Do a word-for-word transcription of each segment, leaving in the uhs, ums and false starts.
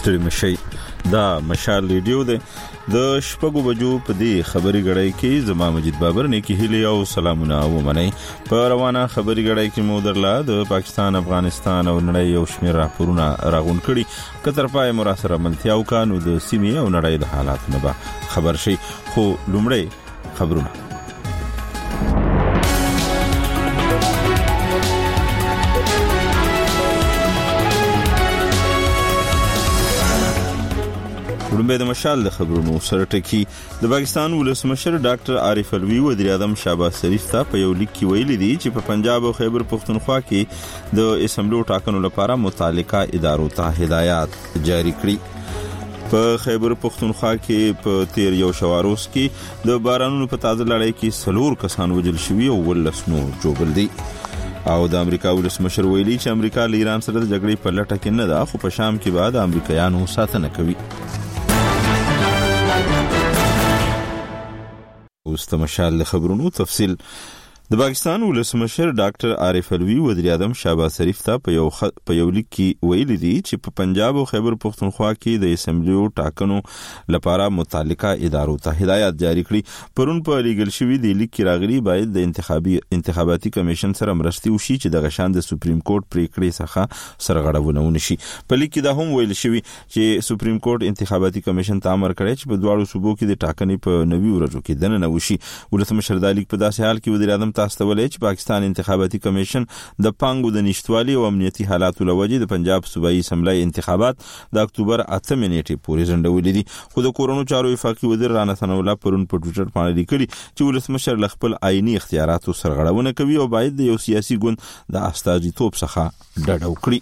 ستړي مشي. دا مشال ریډیو دی د شپږو بجو په دې خبري غړای کې زما مجید بابر نه کې هلي او سلامونه ومني. په روانه خبري غړای کې مو درلا د پاکستان، افغانستان او نړۍ یو شمېر راپورونه راغون کړي. کتر پای مراسره ملتیاو کانو د سیمې او نړۍ د حالات نه به خبر شي. خو لومړی خبرونه. ورمبه د مشال د خبرونو سره ټکی. د پاکستان ولسمشر ډاکټر عارف الوی وزیر اعظم شهباز شریف ته په یو لیک کې ویلي دي چې په پنجاب او خیبر پختونخوا کې د اسمبلی ټاکنو لپاره متعلقه ادارو ته هدایات جاری کړي. په خیبر پختونخوا کې په تیر یو شواروس کې د بارانونو په تازه لړۍ کې سلور کسان وژل شوي او ولس نور جوړل دي. او د امریکا ولسمشر ویلي چې امریکا له ایران سره د جګړې په لټه کې نه ده، خو په شام کې بعد امریکایانو ساتنه کوي. اوس د مشال خبرونو تفصیل. د پاکستان ولسمشر ډاکټر عارف الوی وزیر اعظم شهباز شریف ته په یو خ... په یو لیک کې ویلي دي چې په پنجاب او خیبر پختونخوا کې د اسمبلی ټاکنو لپاره متعلقه ادارو ته هدایت جاری کړي. پرون په لیګل شوی دی لیک کې راغلي باید د انتخابي انتخاباتي کمیشن سره مرستي وشي چې د غشان د سپریم کورټ پریکړې څخه سرغړونه ونشي. په لیک کې دا هم ویل شوی چې سپریم کورټ انتخاباتي کمیشن ته امر کړی چې په دواړو صوبو کې د ټاکنې په نوي ورځو کې دننه وشي. ولسمشر دا لیک په داسې حال کې وزیر اعظم تاسو ته ولې چې پاکستان انتخاباتي کمیشن د پانګو د نشټوالي او امنیتي حالاتو لوجې د پنجاب صوبایي اسمبلی انتخابات د اکتوبر اته نیټې پورې ځنډولې دي. خو د کورونو چارو وفاقي وزیر رانا ثناء الله پرون په ټویټر باندې لیکلي چې ولسمشر له خپل آئینی اختیاراتو سرغړونه کوي او باید د یو سیاسي ګوند د استازیتوب څخه ډډه وکړي.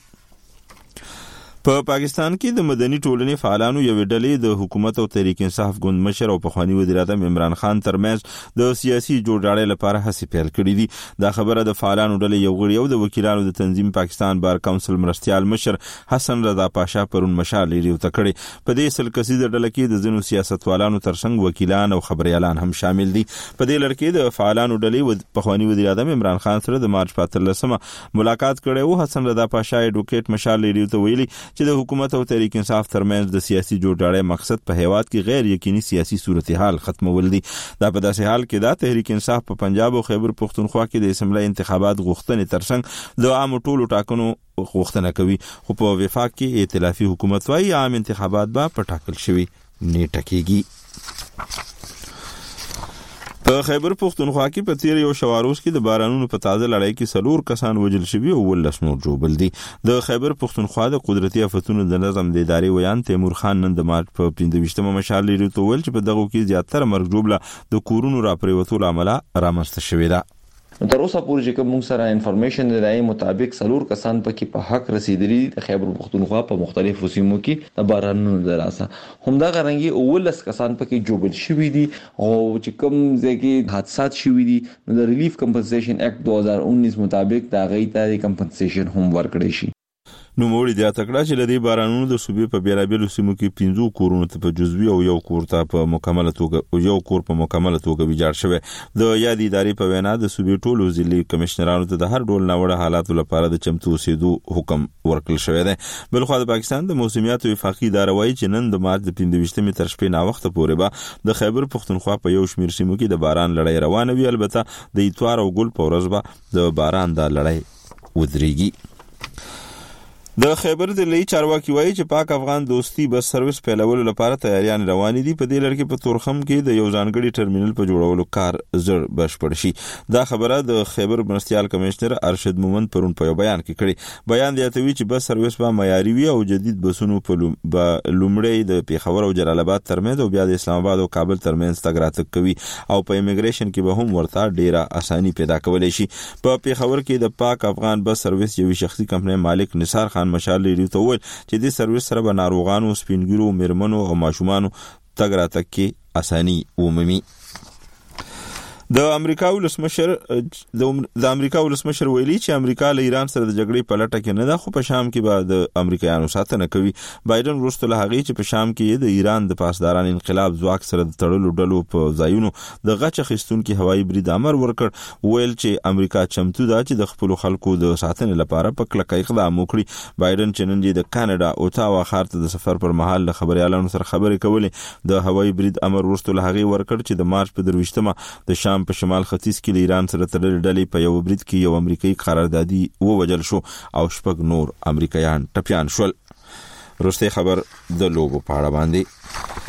په پاکستان کې د مدني ټولنې فعالانو یو ډلې د حکومت او تحریک انصاف ګوند مشر او پخوانی وزیر اعظم عمران خان ترمنځ د سیاسي جوړجاړي لپاره هڅې پیل کړې دي. دا خبره د فعالانو ډلې یو غړي او د وکیلانو د تنظیم پاکستان بار کونسل مرستيال مشر حسن رضا پاشا پرون مشال لري ته کړي. په دې سل کسیزه ډله کې د ځینو سیاستوالانو ترڅنګ وکیلان او خبريالان هم شامل دي. په دې لړ کې د فعالانو ډلې پخوانی وزیر اعظم عمران خان سره د مارچ په اتلسمه ملاقات کړي او حسن رضا پاشا اډوکیټ مشال لري ته ویلي چې د حکومت او تحریک انصاف ترمنځ د سیاسي جوړجاړي مقصد په هیواد کې غیر یقیني سیاسي صورتحال ختمول دي. دا په داسې حال کې دا تحریک انصاف په پنجاب او خیبر پختونخوا کې د اسمبلی انتخابات غوښتنې ترڅنګ د عام ټولو ټاکنو غوښتنه کوي. خو په وفاق کې ائتلافي حکومت وايي عام انتخابات به په ټاکل شوی نیټه کېږي. په خیبر پختونخوا کې په تیر یو شواروس کې د بارانونو په تازه لړۍ کې سلور کسان وژل شوي او ولس نور جوړل دي. د خیبر پختونخوا د قدرتي آفتونو د نظم د ادارې ویان تیمور خان نن د مارچ په پنځه مشال لري ته ویل چې په دغه کې زیاتره مرګ جوړله د کورونو راپریوتو لامل رامنځته شوې ده. تر اوسه پورې چې کوم سره انفارمیشن د دای مطابق سلور کسان پکې په حق رسیدلی د خیبر پختونخوا په مختلفو سیمو کې د بارانونو د راسه همدا غرنګي اولس کسان پکې جوړل شوی دي او چې کوم ځکه حادثات شوی دي نو د ریلیف کمپنسیشن اکټ دو هزار انیس مطابق دا غي ته کمپنسیشن هم ورکړی شي. نو موړي د اتکړه چې لدی بارانونو د صوبې په بیلابېلو سیمو کې پنځو کورونو ته په جزوي او یو کور ته په مکمله توګه او یو کور په مکمله توګه ویجاړ شوی. د یاد ادارې په وینا د صوبې ټولو ضلعي کمشنرانو ته د هر ډول ناوړه حالاتو لپاره د چمتو اوسېدو حکم ورکړل شوی دی. بلخو د پاکستان د موسمیات وفاقي اداره وايي چې نن د مارچ د پنځه تر شپې نا وخت پورې به د خیبر پختونخوا په یو شمېر سیمو کې د باران لړۍ روانه وي. البته د اتوار او ګل په ورځ به د باران د لړۍ ودرېږي. د خیبر د لې چارواکي وایي چې پاک افغان دوستي بس سرویس پیلولو لپاره تیاریان روان دي. په دې لړ کې په تورخم کې د یو ځانګړي ټرمینل په جوړولو کار زر بشپړ شي. دا خبره د خیبر مرستيال کمشنر ارشد مومند پرون په یو بیان کې کړي. بیان دی ته چې بس سرویس به معیاري وي او جدید بسونو په لومړی د پیښور او جلال آباد ترمنځ او بیا د اسلام آباد او کابل ترمنځ تګ راتګ کوي او په ایمیګریشن کې به هم ورته ډیره اساني پیدا کولای شي. په پیښور کې د پاک افغان بس سرویس یو شخصي کمپنۍ مالک نثار خان مشال لري ته ویل چې د سرویس سره به ناروغانو، سپینګیرو، میرمنو او ماشومانو تګ راتګ کې اساني ومومي. د امریکا ولسمشر د امریکا ولسمشر ویلي چې امریکا له ایران سره د جګړې په لټه کې نه ده، خو په شام کې به د امریکایانو ساتنه کوي. بایدن وروسته له هغې چې په شام کې د ایران د پاسداران انقلاب ځواک سره د تړلو ډلو په ځایونو د غچ اخیستونکي هوایي برید امر ورکړ، ویل چې امریکا چمتو ده چې د خپلو خلکو د ساتنې لپاره په کلکه اقدام وکړي. بایدن چې نن د کاناډا اوټاوا ښار ته د سفر پر مهال له خبريالانو سره خبرې کولې، د هوایي برید امر وروسته له هغې ورکړ چې د مارچ په درویشتمه د شام په شمال ختیځ کې له ایران سره تړلې ډلې په یو برید کې یو امریکایي قراردادي ووجل شو او شپږ نور امریکایان ټپیان شول. وروستی خبر د لوبو په اړه باندې.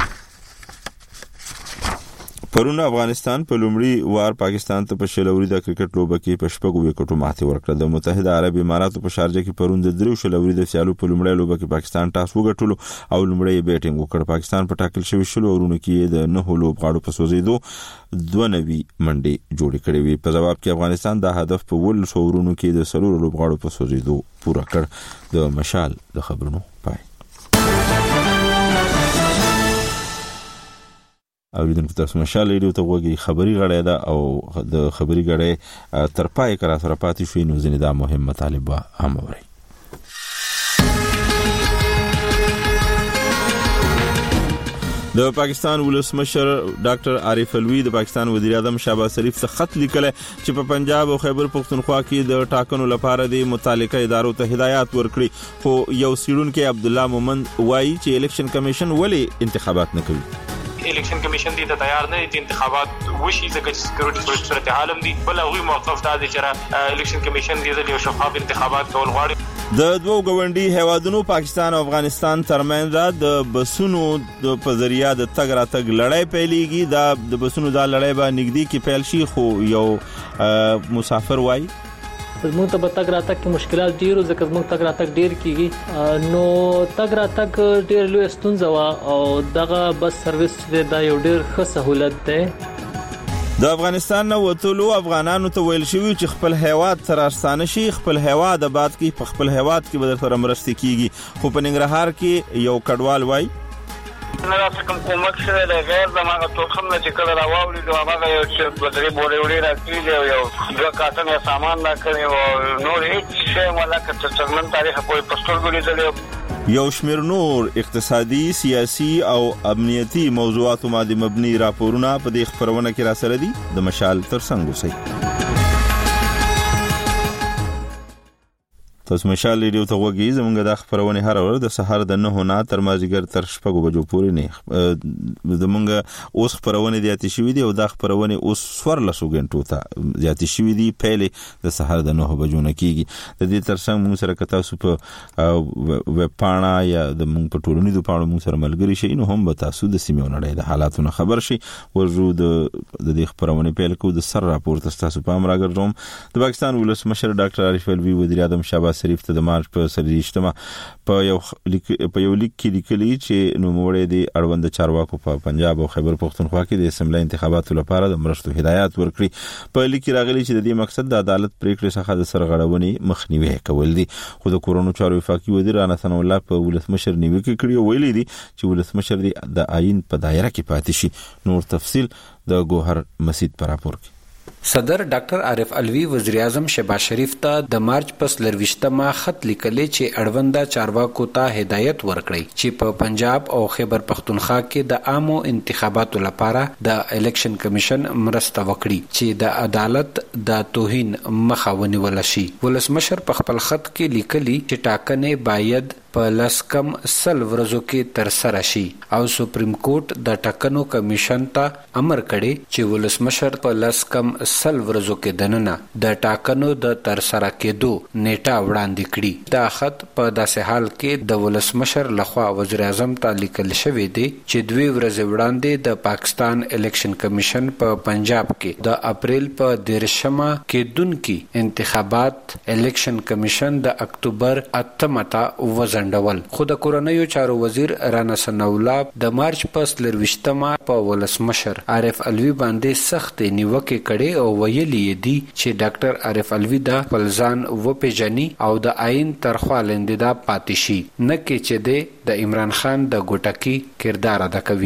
پرون افغانستان په لومړي وار پاکستان ته په شلوري د کرکټ لوبه کې په شپږو وکټو ماتې ورکړه. د متحده عرب اماراتو په شارجه کې پرون د درو شلوري د سیالو په لومړي لوبه کې پاکستان ټاس وګټلو او لومړی بیټینګ وکړ. پاکستان په ټاکل شوی شلو اورونو کې د نه لوبغاړو په سوزیدو دوه نوي منډې جوړې کړې وي. په جواب کې افغانستان دا هدف په ول شورونو کې د سلور لوبغاړو په سوزیدو پوره کړ. د مشال د خبرونو پای. او دین کو تاسو مشال ریډیو ته وګورئ. خبري غړې ده او د خبري غړې تر پای کرا سره پاتې شوی نو ځنې دا مهم مطالب هم اوري. د پاکستان ولسمشر ډاکټر عارف الوی د پاکستان وزیر اعظم شهباز شریف ته خط لیکل چې په پنجاب او خیبر پختونخوا کې د ټاکنو لپاره د متعلقه ادارو ته هدایات ورکړي، خو یو سیډونکو عبد الله مومند وایي چې الیکشن کمیشن ولې انتخابات نه کوي. الیکشن کمیشن دې ته تیار نه دي انتخابات وشي ځکه چې سکیورټي صورت حال هم دي. بل هغوی موقف دا دی چې الیکشن کمیشن دې د شفاف انتخابات کول غواړي. د دوو ګاونډي هیوادونو پاکستان او افغانستان ترمنځ د بسونو د په ذریعہ د تګ راتګ لړۍ پیلېږي. دا د بسونو دا لړۍ به نږدې کې پیل شي، خو یو مسافر وایي زموږ ته به تګ راتګ کې مشکلات ډېر وو ځکه زموږ تګ راتګ ډېر کېږي، نو تګ راتګ ډېر لوی ستونزه وه او دغه بس سرویس چې دا یو ډېر ښه سهولت دی. د افغانستان نه وتلو افغانانو ته ویل شوي چې خپل هیواد ته راستانه شي، خپل هیواد آباد کړي، په خپل هیواد کې به درسره مرستې کېږي. خو په ننګرهار کې یو کډوال وایي نه راته کوم کومک شوی دی غیر زماغه توخم نه چې کله راواوړي نو هغه یو چې په درې بورې وړې راکړي دی او یو دوه کارټن یې سامان راکړی او نور هېڅ شی ولا که تر څرمن تاریخه پورې په سترګو لیدلی. یو شمېر نور اقتصادي، سیاسي او امنیتي موضوعاتو باندې مبني راپورونه په دې خپرونه کې راسره دي. د مشال ترڅنګ اوسئ. تاسو مشال ریډیو ته وګورئ. زمونږ د خبرونه هر ورځ د سحر د نه نه تر مازیګر تر شپږ بجو پورې نه زمونږ اوس خبرونه دي اتې شوې دي او د خبرونه اوس څوارلس غنټو ته زیاتې شوې دي. پیلې د سحر د نه بجو نه کیږي. د دې ترڅنګ موږ سره کتا سو په ویب پاڼه یا د موږ په ټولنیزو پاڼو موږ سره ملګری شي نو هم به تاسو د سیمې نړۍ د حالاتونو خبر شي. ورجو د دې خبرونه پیل کو د سر راپور تاسو په امر راګرځوم. د پاکستان ولسمشر ډاکټر عارف الوی وزیر اعظم شهباز شریف ته د مارچ په سرلیشتمه په یو په یو لیک کې لیکلي چې نوموړی د اړوند چارواکو په پنجاب او خیبر پختونخوا کې د اسمبلی انتخاباتو لپاره د مرستو هدایات ورکړي. په لیک کې راغلي چې د دې مقصد د عدالت پریکړې څخه د سرغړونې مخنیوي کول دي. خو د کورونو چارو وفاقي وزیر انا ثنا الله په ولسمشر نیوکه کړې او ویلي دي چې ولسمشر د آئین په دایره کې پاتې شي. نور تفصیل د ګوهر مسید پر راپور کې. صدر ډاکټر عارف الوی وزیر اعظم شهباز شریف ته د مارچ پس لرويشتمه خط لیکلی چې اړونده چارواکو ته هدایت ورکړي چې په پنجاب او خیبر پختونخوا کې د عامو انتخاباتو لپاره د الیکشن کمیشن مرسته وکړي چې د عدالت د توهین مخه ونیول شي. ولسمشر په خپل خط کې لیکلي چې ټاکنې باید په لسکم سل ورځو کې تر سره شي او سپریم کورټ د ټاکنو کمیشن ته امر کړي چې ولسمشر په لسکم سل ورځو کې دننه د ټاکنو د تر سره کېدو نیټه وړاندې کړي. دا خط په داسې حال کې د ولسمشر لخوا وزیر اعظم ته لیکل شوی دی چې دوی ورځې وړاندې د پاکستان الیکشن کمیشن په پنجاب کې د اپریل په دیرشمه کېدونکي انتخابات الیکشن کمیشن د اکتوبر اتمه ته وزن ډول. خو د کورنیو چارو وزیر رانا ثنا الله د مارچ پس لرويشتمه په ولسمشر عارف الوی باندې سخت نیوکه کړي او ویلي دي چې ډاکټر عارف الوی د فلزان و پیجنی او د آئین ترخوا لندیدا پاتې شي نه کې چې د عمران خان د ګوټکی کردار ادا کوي.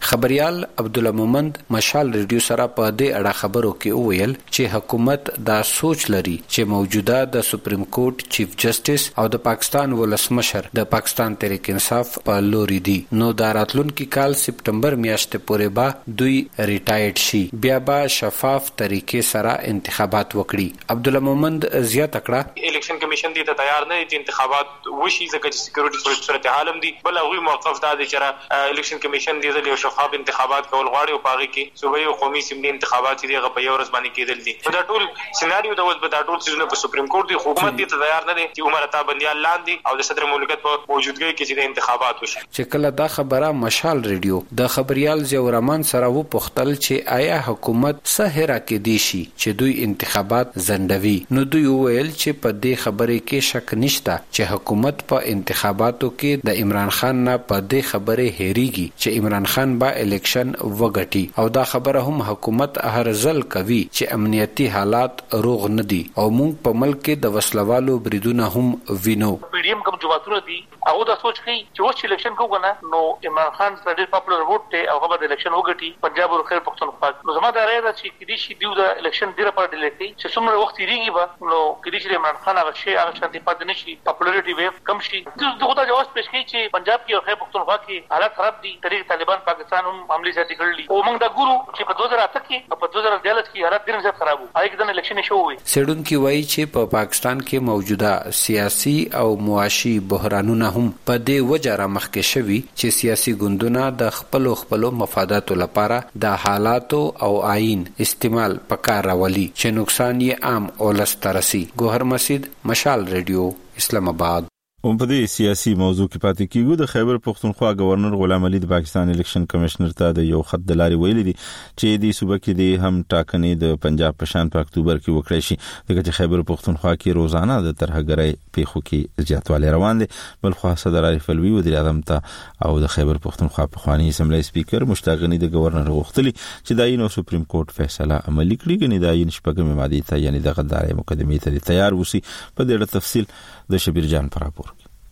خبريال عبد الله مومند مشال ریډیو سره په دې اړه خبرو کې وویل چې حکومت دا سوچ لري چې موجوده د سپریم کورټ چیف جسټس او د پاکستان ولسمشر د پاکستان تحریک انصاف په لوري دي نو د راتلونکي کال سپتمبر میاشتې پورې به دوی ریټایرډ شي بیا به شفاف طریقې سره انتخابات وکړي. عبد الله مومند زیاته کړه الیکشن کمیشن دې ته تیار نه دي چې انتخابات وشي ځکه چې سکیورټي صورت حال هم دي بل هغه موقف دا دي چې الیکشن کمیشن دې له شفاف انتخابات کول غواړي او پاره کې صوبایي او قومي سیمې انتخابات دي هغه په یو ورځ باندې کېدل دي دا ټول سيناريو د اوس په دا ټول څه په سپریم کورټ دی حکومت دې ته تیار نه دي چې عمر عطا بنديال لاندې او د صدر مملکت په موجودګۍ کې چې انتخابات وشي. چې کله دا خبره مشال ریډیو د خبريال زیورمان سره و پختل چې آیا حکومت سهرا کې دی شي چې دوی انتخابات زندوي نو دوی ویل چې په دې خبرې کې شک نشته چې حکومت په انتخاباتو کې د عمران خان نه په دې خبره هېریږي چې عمران خان با الیکشن وګټي او دا خبره هم حکومت هر ځل کوي چې امنیتي حالات روغ نه دي او موږ په ملک کې د وسلوالو بریدونه هم وینو. پیډیم کوم جوابونه دي او دا سوچ کوي چې اوس الیکشن کوو نه نو عمران خان سره ډېر پاپولر ووټ ته او هغه د الیکشن وګټي پنجاب او خیر پښتونخوا نو زما دا رائے ده چې کدي شي دیو د الیکشن ډیره پر ډیلی کوي چې څومره وخت یېږي به نو کدي چې عمران خان هغه شی هغه شانتي پاتې نشي پاپولریټي ویو کم شي دغه دا جواز پېښ کوي چې پنجاب کې او خیر پښتونخوا کې حالات خراب دي طریق طالبان پاکستان هم عملی زیاتې کړلي او موږ دا ګورو چې په دوه زره اته کې او په دوه زره دیارلس کې حالات ډېر زیات خراب وو هغه کې د الیکشن شو وي. سړونکو وایي چې په پاکستان کې موجوده سیاسي او معاشي بحرانونه هم په دې وجه را مخکې شوي چې سیاسي ګوندونه د خپل خپل مفاداتو لپاره د حالاتو او آئین استعمال پکار راولي چې نقصان یې عام اولس ترسي. ګوهر مسجد مشال ریډیو اسلام آباد. هم په دې سیاسي موضوع کې پاتې کیږو. د خیبر پښتونخوا گورنر غلام علي د پاکستان الیکشن کمشنر ته د یو خط د لارې ویلي دي چې د صوبې کې د هم ټاکنې د پنجاب په شان په اکتوبر کې وکړي شي دغه چې خیبر پښتونخوا کې روزانه د ترهګرۍ پیښو کې زیاتوالی روان دي. بل خو صدر عارف الوی وزیر اعظم ته او د خیبر پښتونخوا په خواني اسمبلی سپیکر مشتاق غنی د گورنر غوښتلی چې د عین سپریم کورټ فیصله عملي کړي غنی د عین شپږمې ماده ته یعنی د غدارې مقدمې ته تیار وسی. په دې اړه تفصیل د شبیر جان پر راپور.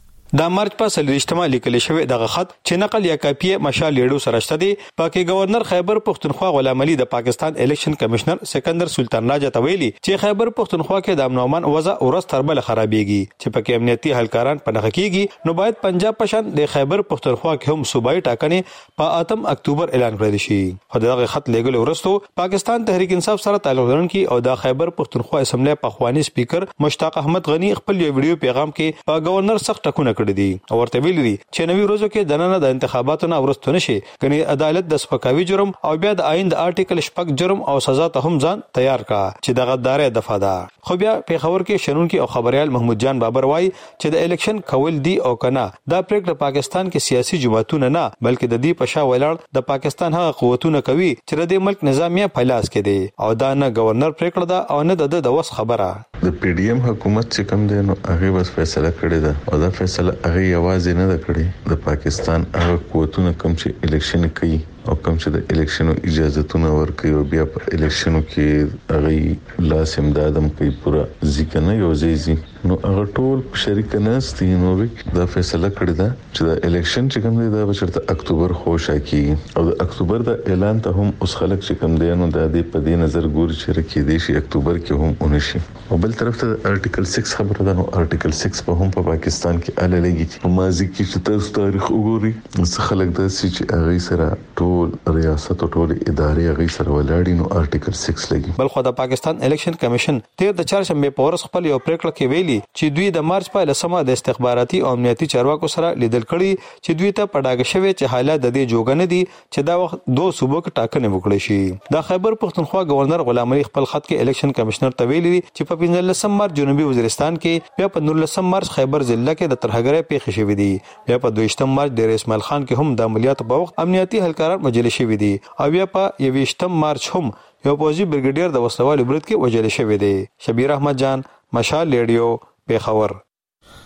د مارچ په سلریشتما لیکل شوی دغه خط چې نقل یا کاپی مشال لیډو سره شته دی پاکي گورنر خیبر پښتونخوا غلام علي د پاکستان الیکشن کمشنر سکندر سلطان راجا ته ویلي چې خیبر پښتونخوا کې د امن او امان وضع ورځ تر بل خرابېږي چې پکې امنیتي هلکاران پنهخ کیږي نو باید پنجاب پشان د خیبر پښتونخوا کې هم صوبایي ټاکنې په اتم اکتوبر اعلان کړی شي. خو دغه خط لګول ورستو پاکستان تحریک انصاف سره تعلق لرونکي او د خیبر پښتونخوا اسمبلی په خواني سپیکر مشتاق احمد غنی خپل یو ویډیو پیغام کې په گورنر سخت ټکونه کړی دي او ورته ویلي دي چې نوي ورځو کې د نن د انتخاباتو نه ورستو نشي کني عدالت د سپکاوي جرم او بیا د آئین د آرټیکل شپږ جرم او سزا ته هم ځان تیار کا چې د غدارې دفعه ده. خو بیا په خبر کې شنونکي او خبريال محمود جان بابر وایي چې د الیکشن کول دی او کنه دا پریکړه پاکستان کې سیاسي جماعتونه نه بلکې د دې پښا ولاړ د پاکستان هغه قوتونه کوي چې د ملک نظامیه پلاس کې دي او دا نه گورنر پریکړه ده او نه د د وس خبره. د پی ډی ایم حکومت چې کوم دی نو هغه بس فیصله کړې ده او دا فیصله هغه یوازې نه ده کړې د پاکستان هغه قوتونه کوم چې الیکشن کوي او کوم چې د الیکشنو اجازهتونه ورکوي او بیا په الیکشنو کې هغه لاس امدادم کوي پورا ځکه نه یو ځای نو هغه ټول شریک نه ستي نو دا فیصله کړی دا چې د الیکشن چې کوم دی دا بچرته اکتوبر خوشا کیږي او د اکتوبر د اعلان ته هم اوس خلک چې کوم دی نو د دې په دې نظر ګوري چې رکې دی شي اکتوبر کې هم ونشي. او بل طرف ته ارټیکل سکس خبره ده نو ارټیکل سکس په هم په پاکستان کې اله لګي په ماضي کې چې تاسو تاریخ وګوري څه خلک د چې هغه سره ټول ریاست او ټول ادارې هغه سره ولاړی نو ارټیکل سکس لګي. بل خو د پاکستان الیکشن کمیشن تیر د چهارشنبه په ورځ خپل یو پریکړه کې ویلي چې دوی د مارچ په لسمه د استخباراتي او امنیتي چارواکو سره لیدل کړي چې دوی ته پډاګ شوی چې حالات د دې جوګه نه دي چې دا وخت دوه صوبو کې ټاکنې وکړي شي. د خیبر پښتونخوا گورنر غلام علي خپل خط کې الیکشن کمشنر ته ویلي چې په پنځلسم مارچ جنوبي وزیرستان کې بیا په نولسم مارچ خیبر ضلع کې د ترهګرۍ پیښې شوې دي بیا په دویشتم مارچ ډیر اسماعیل خان کې هم د عملیاتو په وخت امنیتي هلکاران وژل شوي دي او بیا په یویشتم مارچ هم یو پوځي بریګیډیر د وسلوالو برید کې وژل شوی دی. شبیر احمد جان مشال ریډیو پیښور.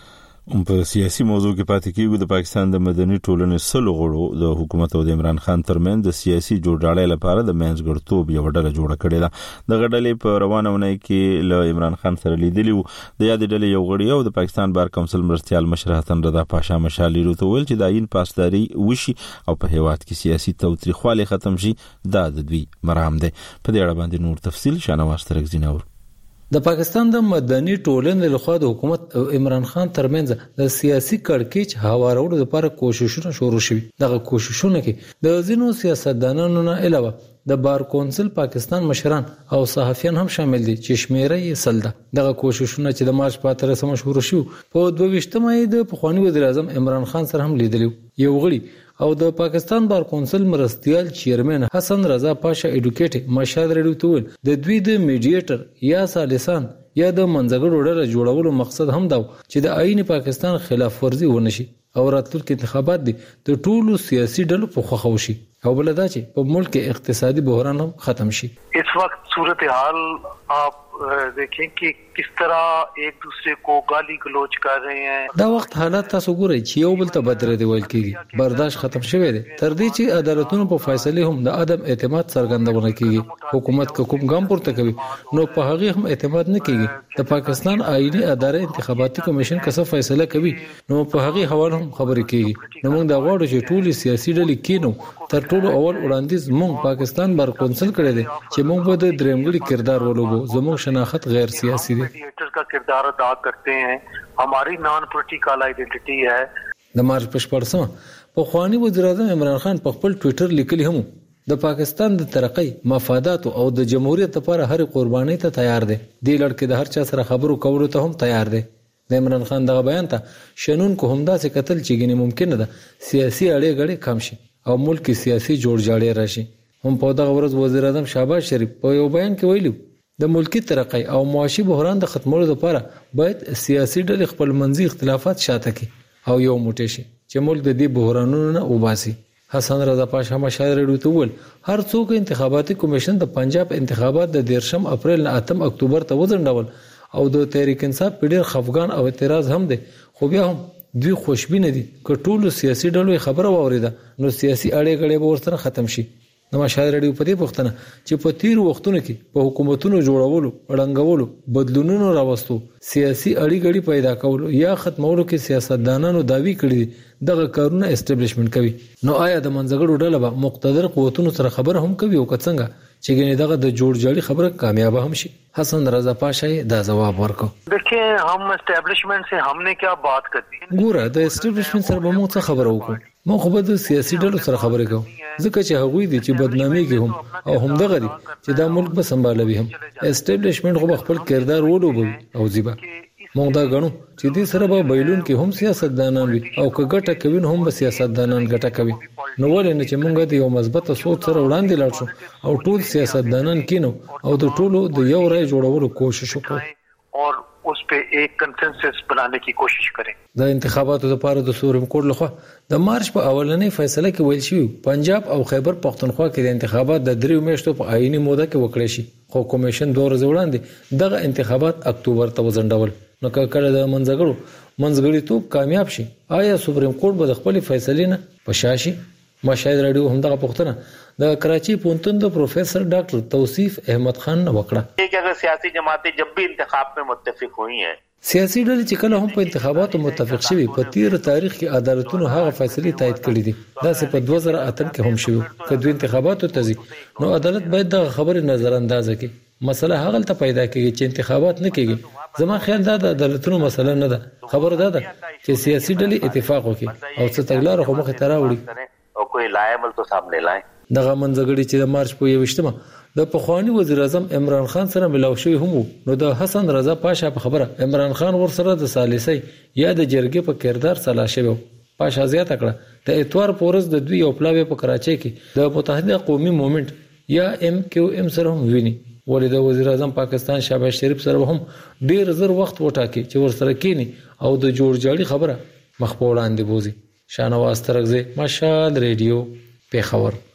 په سیاسي موضوع کې پاتې کیږو. د پاکستان د مدني ټولنې سلو غړو د حکومت او د عمران خان ترمنځ د سیاسي جوړجاړي لپاره د منځګړتوب یو ډله جوړه کړې ده. د غډلې په روانه ونې کې له عمران خان سره لیدلی وو. د یاد ډلې یو غړی او د پاکستان بار کونسل مرستيال مشر حسن رضا پاشا مشالي ته ویل چې د عین پاسداري وشي او په هیواد کې سیاسي توتریخواله ختم شي. دا د دوی مرام ده. په دې اړه باندې نور تفصیل شانواز ترکزیناور. د پاکستان د مدني ټولنې لخوا د حکومت او عمران خان ترمنځ د سیاسي کړکېچ هوارولو لپاره کوششونه شروع شوي. دغه کوششونه کې د ځینو سیاستدانانو نه علاوه د بار کونسل پاکستان مشران او صحافیان هم شامل دي چې شمیره یې سل ده. دغه کوششونه چې د مارچ په اتلسمه شروع شو په دوه ویشتمه یې د پخوانی وزیر اعظم عمران خان سره هم لیدلی. یو غړي او د پاکستان بار کونسل مرستيال چیرمن حسن رضا پاشا ایډوکیټ مشهد رډیو ته ویل د دوی د میډیټر یا سالسان یا د منځګړو ډله جوړولو مقصد هم دا چې د آئین پاکستان خلاف ورزي ونشي او راتلونکي انتخابات دي د ټولو سیاسي ډلو په خوښه وشي او بل دا چې په ملک کې اقتصادي بحران هم ختم شي. इस वक्त सूरत हाल आप देखें कि किस तरह एक दूसरे को गाली गलौज कर रहे हैं. دا وخت حالات تاسو ګورئ چې یو بل ته بدره دی ویل کیږي. برداشت ختم شوی دی تر دې چې عدالتونو په فیصله هم د عدم اعتماد څرګندونه کیږي. حکومت کوم ګام پورته کوي نو په هغه هم اعتماد نه کیږي. د پاکستان آئینی اداره انتخاباتي کمیشن کسه فیصله کوي نو په هغه حواله هم خبرې کیږي. نو موږ دا غواړو چې ټول سیاسي ډلې کینو تر ټولو اول وړاندیز موږ پاکستان بار کونسل کړی دی چې موږ به د درېمګړي کردار ولوبو. زموږ شناخت غیر سیاسي دی. میډیټر کا کردار ادا کرتے ہیں. ہماری نان پولیټیکل آئیډنټیټي ہے. د مارچ په شپږمه په خواني وزیر اعظم عمران خان په خپل ټوئیټر لیکلی هم د پاکستان د ترقۍ مفادات او د جمهوریت لپاره هر قرباني ته تیار دی. د لړکې د هر چا سره خبرو کولو ته هم تیار دی. د عمران خان دغه بیان ته شنون کو هم دا څه قتل چې ګنې ممکن ده سیاسي اړې غړې کم شي او ملک سیاسي جوړجاړی راشي. هم په دغه ورځ وزیر اعظم شهباز شریف په یو بیان کې ویلي د ملکی ترقۍ او معاشي بحران د ختمولو لپاره باید سیاسي ډلې خپل منځي اختلافات شاته کړي او یو موټی شي چې ملک د دې بحرانونو نه وباسي. حسن رضا پاشا مشهد رډیو ته ویل هر څوک انتخاباتي کمیشن د پنجاب انتخابات د دیرشم اپریل نه اتم اکتوبر ته وځنډول او د تحریک انصاف په ډیر خفګان او اعتراض هم دي. خو بیا هم دوی خوشبینه دي که ټولو سیاسي ډلو خبره واوریده نو سیاسي اړې غړې به ورسره ختم شي. نو مشاهده رډیو په دې پوښتنه چې په تیر وختونو کې په حکومتونو جوړولو اړنګولو بدلونونو راوستو سیاسي اړې غړي پیدا کولو یا ختمولو کې سیاستدانانو داوی کړی دغه کارونه اسټابلیشمنت کوي. نو آیا د منځګړو ډله به مقتدر قوتونو سره خبره هم کوي او څنګه چې ګنې دغه د جوړجاړي خبره کامیاب هم شي؟ حسن رضا پاشا دا جواب ورکړ. دیکھیں ہم اسٹیبلشمنٹ سے ہم نے کیا بات کرتی ہے. ګوره د اسټابلیشمنت سره به موږ څه خبره وکړو. موږ خو به د سیاسي ډلو سره خبرې کوو ځکه چې هغوی دي چې بدنامي کې هم او هم دغه دي چې دا ملک به سمبالوي. هم اسټابلیشمنت خو خپل کردار ولوبوي او زیبا موږ دا غنو چې دې سره به بیلون کې هم سیاستدانان وي او که ګټه کوي هم به سیاستدانان ګټه کوي. نو ولې نه چې موږ د یو مثبت سوچ سره وړاندې لاړ شو او ټول سیاستدانان کینو او د ټولو د یو رای جوړولو کوشش وکړو او اس په ایک کنسنسس بنانے کی کوشش کریں. د انتخاباتو لپاره د سپریم کورټ لخوا د مارچ په اولنۍ فیصله کې ویل شوی پنجاب او خیبر پختونخوا کې د انتخابات د دریو میاشتو په آئینی موده کې وکړي شي. خو کمیشن دوه ورځې وړاندې دغه انتخابات اکتوبر ته وځنډول. نو کله د منځګړو منځګړیتوب کامیاب شي آیا سپریم کورټ به د خپل فیصلې نه پشاشي؟ مشاهد رادیو هم دغه پوښتنه د کراچي پونتون د پروفیسر ډاکټر توصیف احمد خان نه وکړه. कि अगर सियासी जमातें जब भी इंतखाब में मुत्तफिक हुई हैं سیاسي ډلې چې کله هم په انتخاباتو متفق شوي په تیر تاریخ کې عدالتونو هغه فیصلې تایید کړې دي. دا چې په دوه زره اتم کې هم شوی که دوی انتخاباتو ته ځي نو عدالت باید دغه خبرې نظر انداز کړي. مسله هغه ته پیدا کیږي چې انتخابات نه کیږي. زما خیال دا د عدالتونو مسله نه ده. خبر دا ده چې سیاسي ډلې اتفاق وکړي او څه تګلارې خو مخې ته راوړي او کوئی لایبل تو سامنے لائیں. دغه منځګړي چې د مارچ په یوشتمه د پخوانی وزیر اعظم عمران خان سره ملاو شوی هم نو د حسن رضا پاشا په خبره عمران خان ورسره د ثالثي یا د جرګې په کردار سلا شوی. پاشا زیاته کړه د اتوار پورز د دوی یو پلاوی په کراچۍ کې د متحده قومي موومېنټ یا ایم کیو ایم سره هم ویني. ولې د وزیر اعظم پاکستان شهباز شریف سره هم ډیر زر وخت وټاکي چې ورسره کینی او د جوړجاړي خبره مخ په وړاندې بوزي. شانواز ترغزه مشال ریډیو پیښور.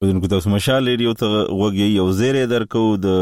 ودونکو تاسو مشال ریډیو ته وګورئ یو زیری درکو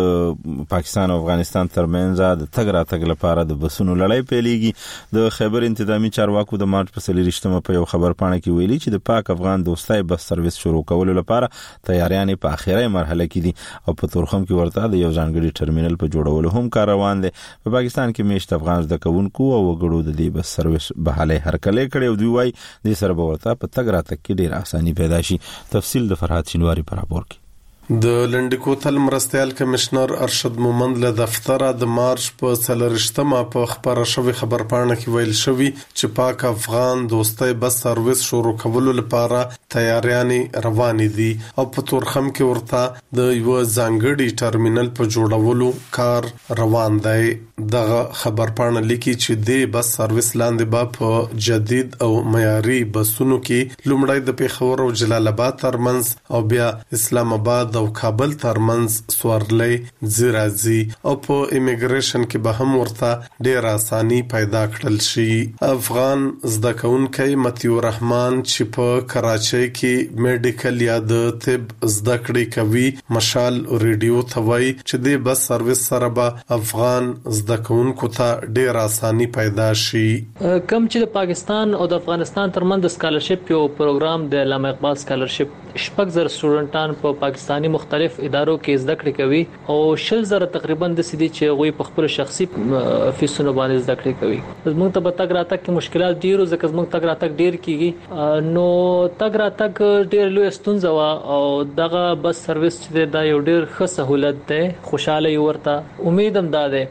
د پاکستان او افغانستان ترمنځ د تګ راتګ لپاره د بسونو لړۍ پیلېږي. د خیبر انتظامی چارواکو د مارچ په څلوېښتمه په یو خبرپاڼه کې ویلي چې د پاک افغان دوستۍ بس سرویس شروع کولو لپاره تیاریانې په اخیری مرحله کې دي او په تورخم کې ورته د یو ځانګړي ټرمینل په جوړولو هم کار روان دی. په پاکستان کې میشت افغان زده کوونکو او وګړو د دې بس سرویس بحالي هرکلی کړی او دوی وايي د سره به ورته په تګ راتګ کې ډېر اساني پیدا شي. تفصیل د فرحات شینواری پر راپور کې. د لنډکوتل مرستیال کمشنر ارشد مومند له دفتره د مارچ په څلوېښتمه په خبره شوی خبرپاڼه کې ویل شوی چې پاک افغان دوستۍ بس سرویس شروع کولو لپاره تیاریانې روانې دي او په تورخم کې ورته د یو ځانګړي ټرمینل په جوړولو کار روان دی. دغه خبرپاڼه لیکي چې د بس سرویس لاندې به په جدید او معیاري بسونو کې لومړی د پیښور او جلال آباد ترمنځ او بیا اسلام آباد او کابل ترمنځ سوارلۍ زیرازي او په ایمیګریشن کې به هم ورته ډیر اساني پیدا کړل شي. افغان زده کوونکی متیو رحمان چې په کراچۍ کې میډیکل یا د طب زده کړې کوي مشال ریډیو ته وایي چې د بس سرویس سره به افغان زده کوونکو ته ډیر اساني پیدا شي. کم چې د پاکستان او د افغانستان ترمنځ د سکالرشپ یو پروګرام د علامه اقبال سکالرشپ شپږ زره سټوډنټان په پاکستاني مختلف ادارو کې زده کړې کوي او شل زره تقریبا د سدي چې غوي په خپل شخصي فیسونو باندې زده کړې کوي. زموږ ته به تګ راتګ کې مشکلات ډیر ځکه زموږ تګ راتګ ډیر کیږي نو تګ راتګ ډیر لوی ستونزه وا او دغه بس سرویس چې دا یو ډیر ښه سہولت ده. خوشاله یو ورته امید هم ده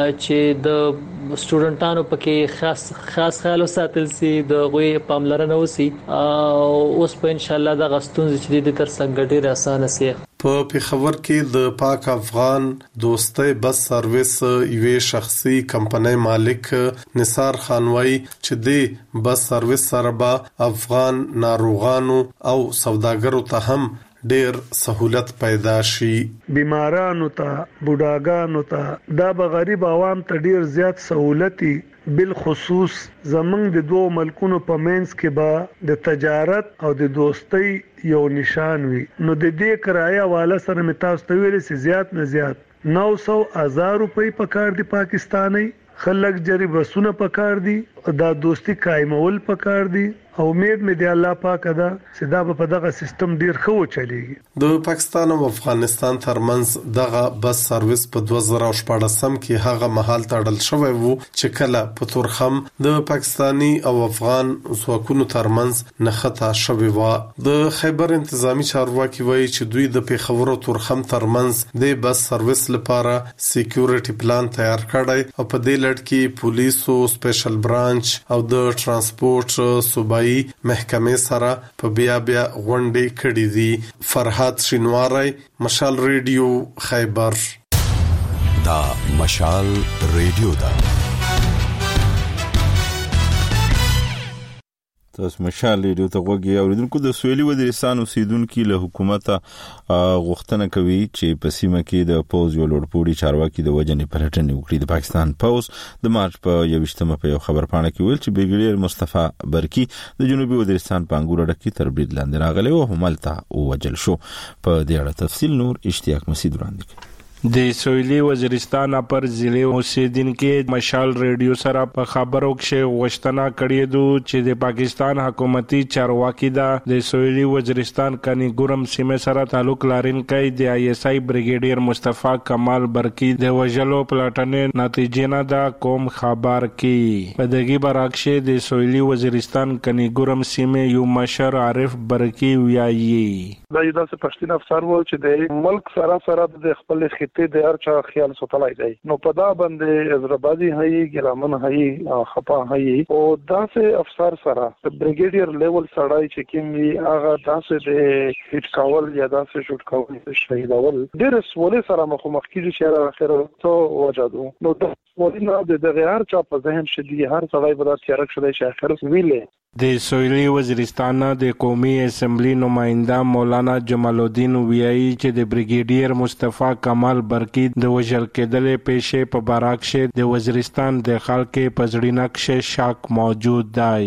چې د سټوډنټانو پکې خاص خاص خیال وساتل سي د غوي پاملرنه وسی او اوس په ان شاء الله د غستون چې د تر څنګه ډیر اسانه سي. په پیښور کې د پاک افغان دوستۍ بس سرویس یوې شخصي کمپنۍ مالک نثار خان وایي چې د بس سرویس سره به افغان ناروغانو او سوداګرو ته هم ډیر سہولت پیدا شي. بیمارانو ته بوډاګانو ته دا به غریب عوام ته ډیر زیات سہولتي بالخصوص زمنګ د دوه ملکونو په منځ کې به د تجارت او د دوستۍ یو نشان وي. نو د دې کرایه والا سره متاس ته ویل سي زیات نه زیات نو سو هزار روپۍ په کار دی پاکستاني خلک جری بسونه په کار دی دا دوستی قائمول په کار دی او امید مې دی الله پاک دا چې دا په دغه سیستم ډیر ښه وچلیږي. د پاکستان او افغانستان ترمنځ دغه بس سرویس په دوه زره شپږم کې هغه مهال تړل شوی وو چې کله په تورخم د پاکستانی او افغان ځواکونو ترمنځ نښته شوی و. د خیبر انتظامی چارواکي وایي چې دوی د پیښور او تورخم ترمنځ د بس سرویس لپاره سکیورټي پلان تیار کړی او په دې لړ کې پولیسو سپیشل برانچ او د ترانسپورت صوبایي محکمې سره په بیا بیا غونډې کړې دي. فرحات شینواری مشال ریډیو خیبر. دا مشال ریډیو دا تاسو مشال ریډیو ته وګورئ. اوریدونکو د سویلي وزیرستان اوسیدونکو له حکومت غوښتنه کوي چې په سیمه کې د پوز یو لوړپوړي چارواکي د وجنې پلټنې وکړي. د پاکستان پوز د مارچ په یوویشتمه په یو خبرپاڼه کې ویل چې بریګیډیر مصطفی برکی د جنوبي وزیرستان په انګور ډکه تر برید لاندې راغلی او همالته وجل شو. په دې اړه تفصیل نور اشتیاق مسعود وړاندې کوي. د سویلي وزیرستان پر ضلع اوسیدونکو مشال ریډیو سره په خبرو کې غوښتنه کړې ده چې د پاکستان حکومتي چارواکي د سویلي وزیرستان کني ګورم سیمه سره تعلق لرونکي د آی ایس آی بریګیډیر مصطفی کمال برکی د وجلو پلاتنې نتیجې نه دا کوم خبر کی. په دغه برعکس د سویلي وزیرستان کني ګورم سیمه یو مشر عارف برکی ویایي دا یو داسې پښتون افسر وو چې د ملک سره سره د خپل خطې د هر چا خیال ساتلای دی. نو په دا باندې حیدرآبادي هي ګرامن هي خپا هي او داسې افسر سره د بریګیډیر لیول سړای چې کومي هغه داسې د هیټ کاول یا داسې شوټ کاول شهیدول ډېر سوالي سره مخ مخ کیږي چې اخر ته وجادو. نو دا ولینه د دغه هر چا په ذهن شدي هر سړی به دا تیار کړی چې اخر ویلې. د سویلي وزیرستان د قومي اسمبلی نماینده مولانا جمال الدین ویایي چې د بریګیډیر مصطفی کمال برکی د وژل کېدلې پیښې په برعکس د وزیرستان د خلکو په ځړینه کې شک موجود دی.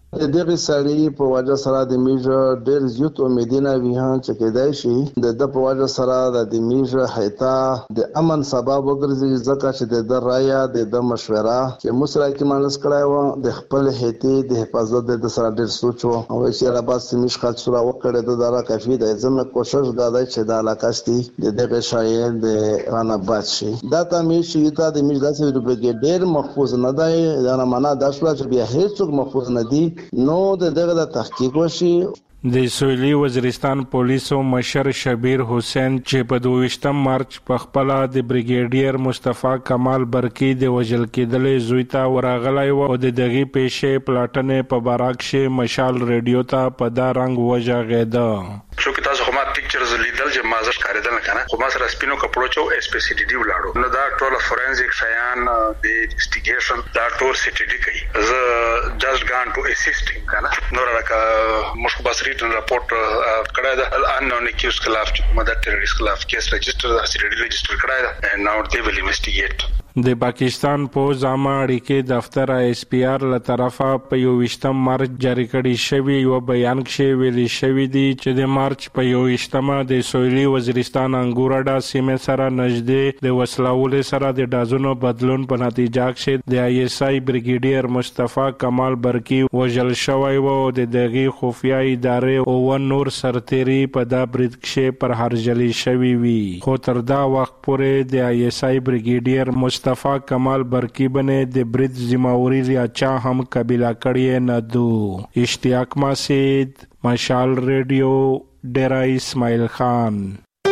د دغه سړی په وجه سره د میژ ډېر زیات امیدونه وی هم چې کېدای شي د د په وجه سره د میژ حیتا د امن سبب وګرځي ځکه چې د د رایا د د مشوره چې مسره کې مانس کړای و د خپل هیته د حفاظت د سره ډېر سوچو او چې را باس میژ خاص سره وکړه د دارا کافي د زموږ کوشش غواړي چې د علاقاستي د دغه شاید د رانه بچي دا ته میژ چې د میژ داسې د ډېر محفوظ نه دی دا نه معنا دا شو چې بیا هیڅ محفوظ نه دی نو د دغه د تحقیق وشي د سویلي وزیرستان پولیسو مشر شبیر حسین چې په دویشتم مارچ په خپل د بریګیډیر مصطفی کمال برکی د وجل کېدلې زوی ته ورغلی و او د دغه پیښې پلاټنې په باراک شه مشال ریډیو ته په دا رنگ وژغېده شو کې تاسو خو ما پکچرز لیدل چې ما زړه کاریدل نه کنه خو ما سره سپینو کپړو چو اس پی سی ډي ډي ولاړو نو دا ټول فورنزیک شایان د انویسټیګیشن دا ټول سی ټي ډي کوي زه جاست ګان ټو اسیسټینګ کنه نو راکا مشکوبه ریټن رپورټ کړه دا ان نو نیکیوس خلاف مدد ټیرریست خلاف کیس رجسٹر دا سی ټي ډي رجسٹر کړه دا and now they will investigate د پاکستان په ځامه اړیکې دفتر ایس پی آر له طرفه په یوویشتم مارچ جاری کړي شوی یو بیان کې ویلي شوی دی چې د مارچ په یوویشتمه د سویلي وزیرستان انګورډا سیمه سره نږدې د وسلاول سره د دازونو بدلون په نتیجه کې د آی ایس آی بریګیډیر مصطفی کمال برکی وژل شوی و او د دغه خفیه ادارې او نور سرتيري په دا برید کې پر هرجلی شوی وی خو تر دا وخت پورې د آی ایس آی بریګیډیر مصطفی کمال برکی بنې د برید ذمہواری یا چا هم قبیله کړی نه دو اشتیاق ماسید مشال ریډیو ډیرا اسماعیل خان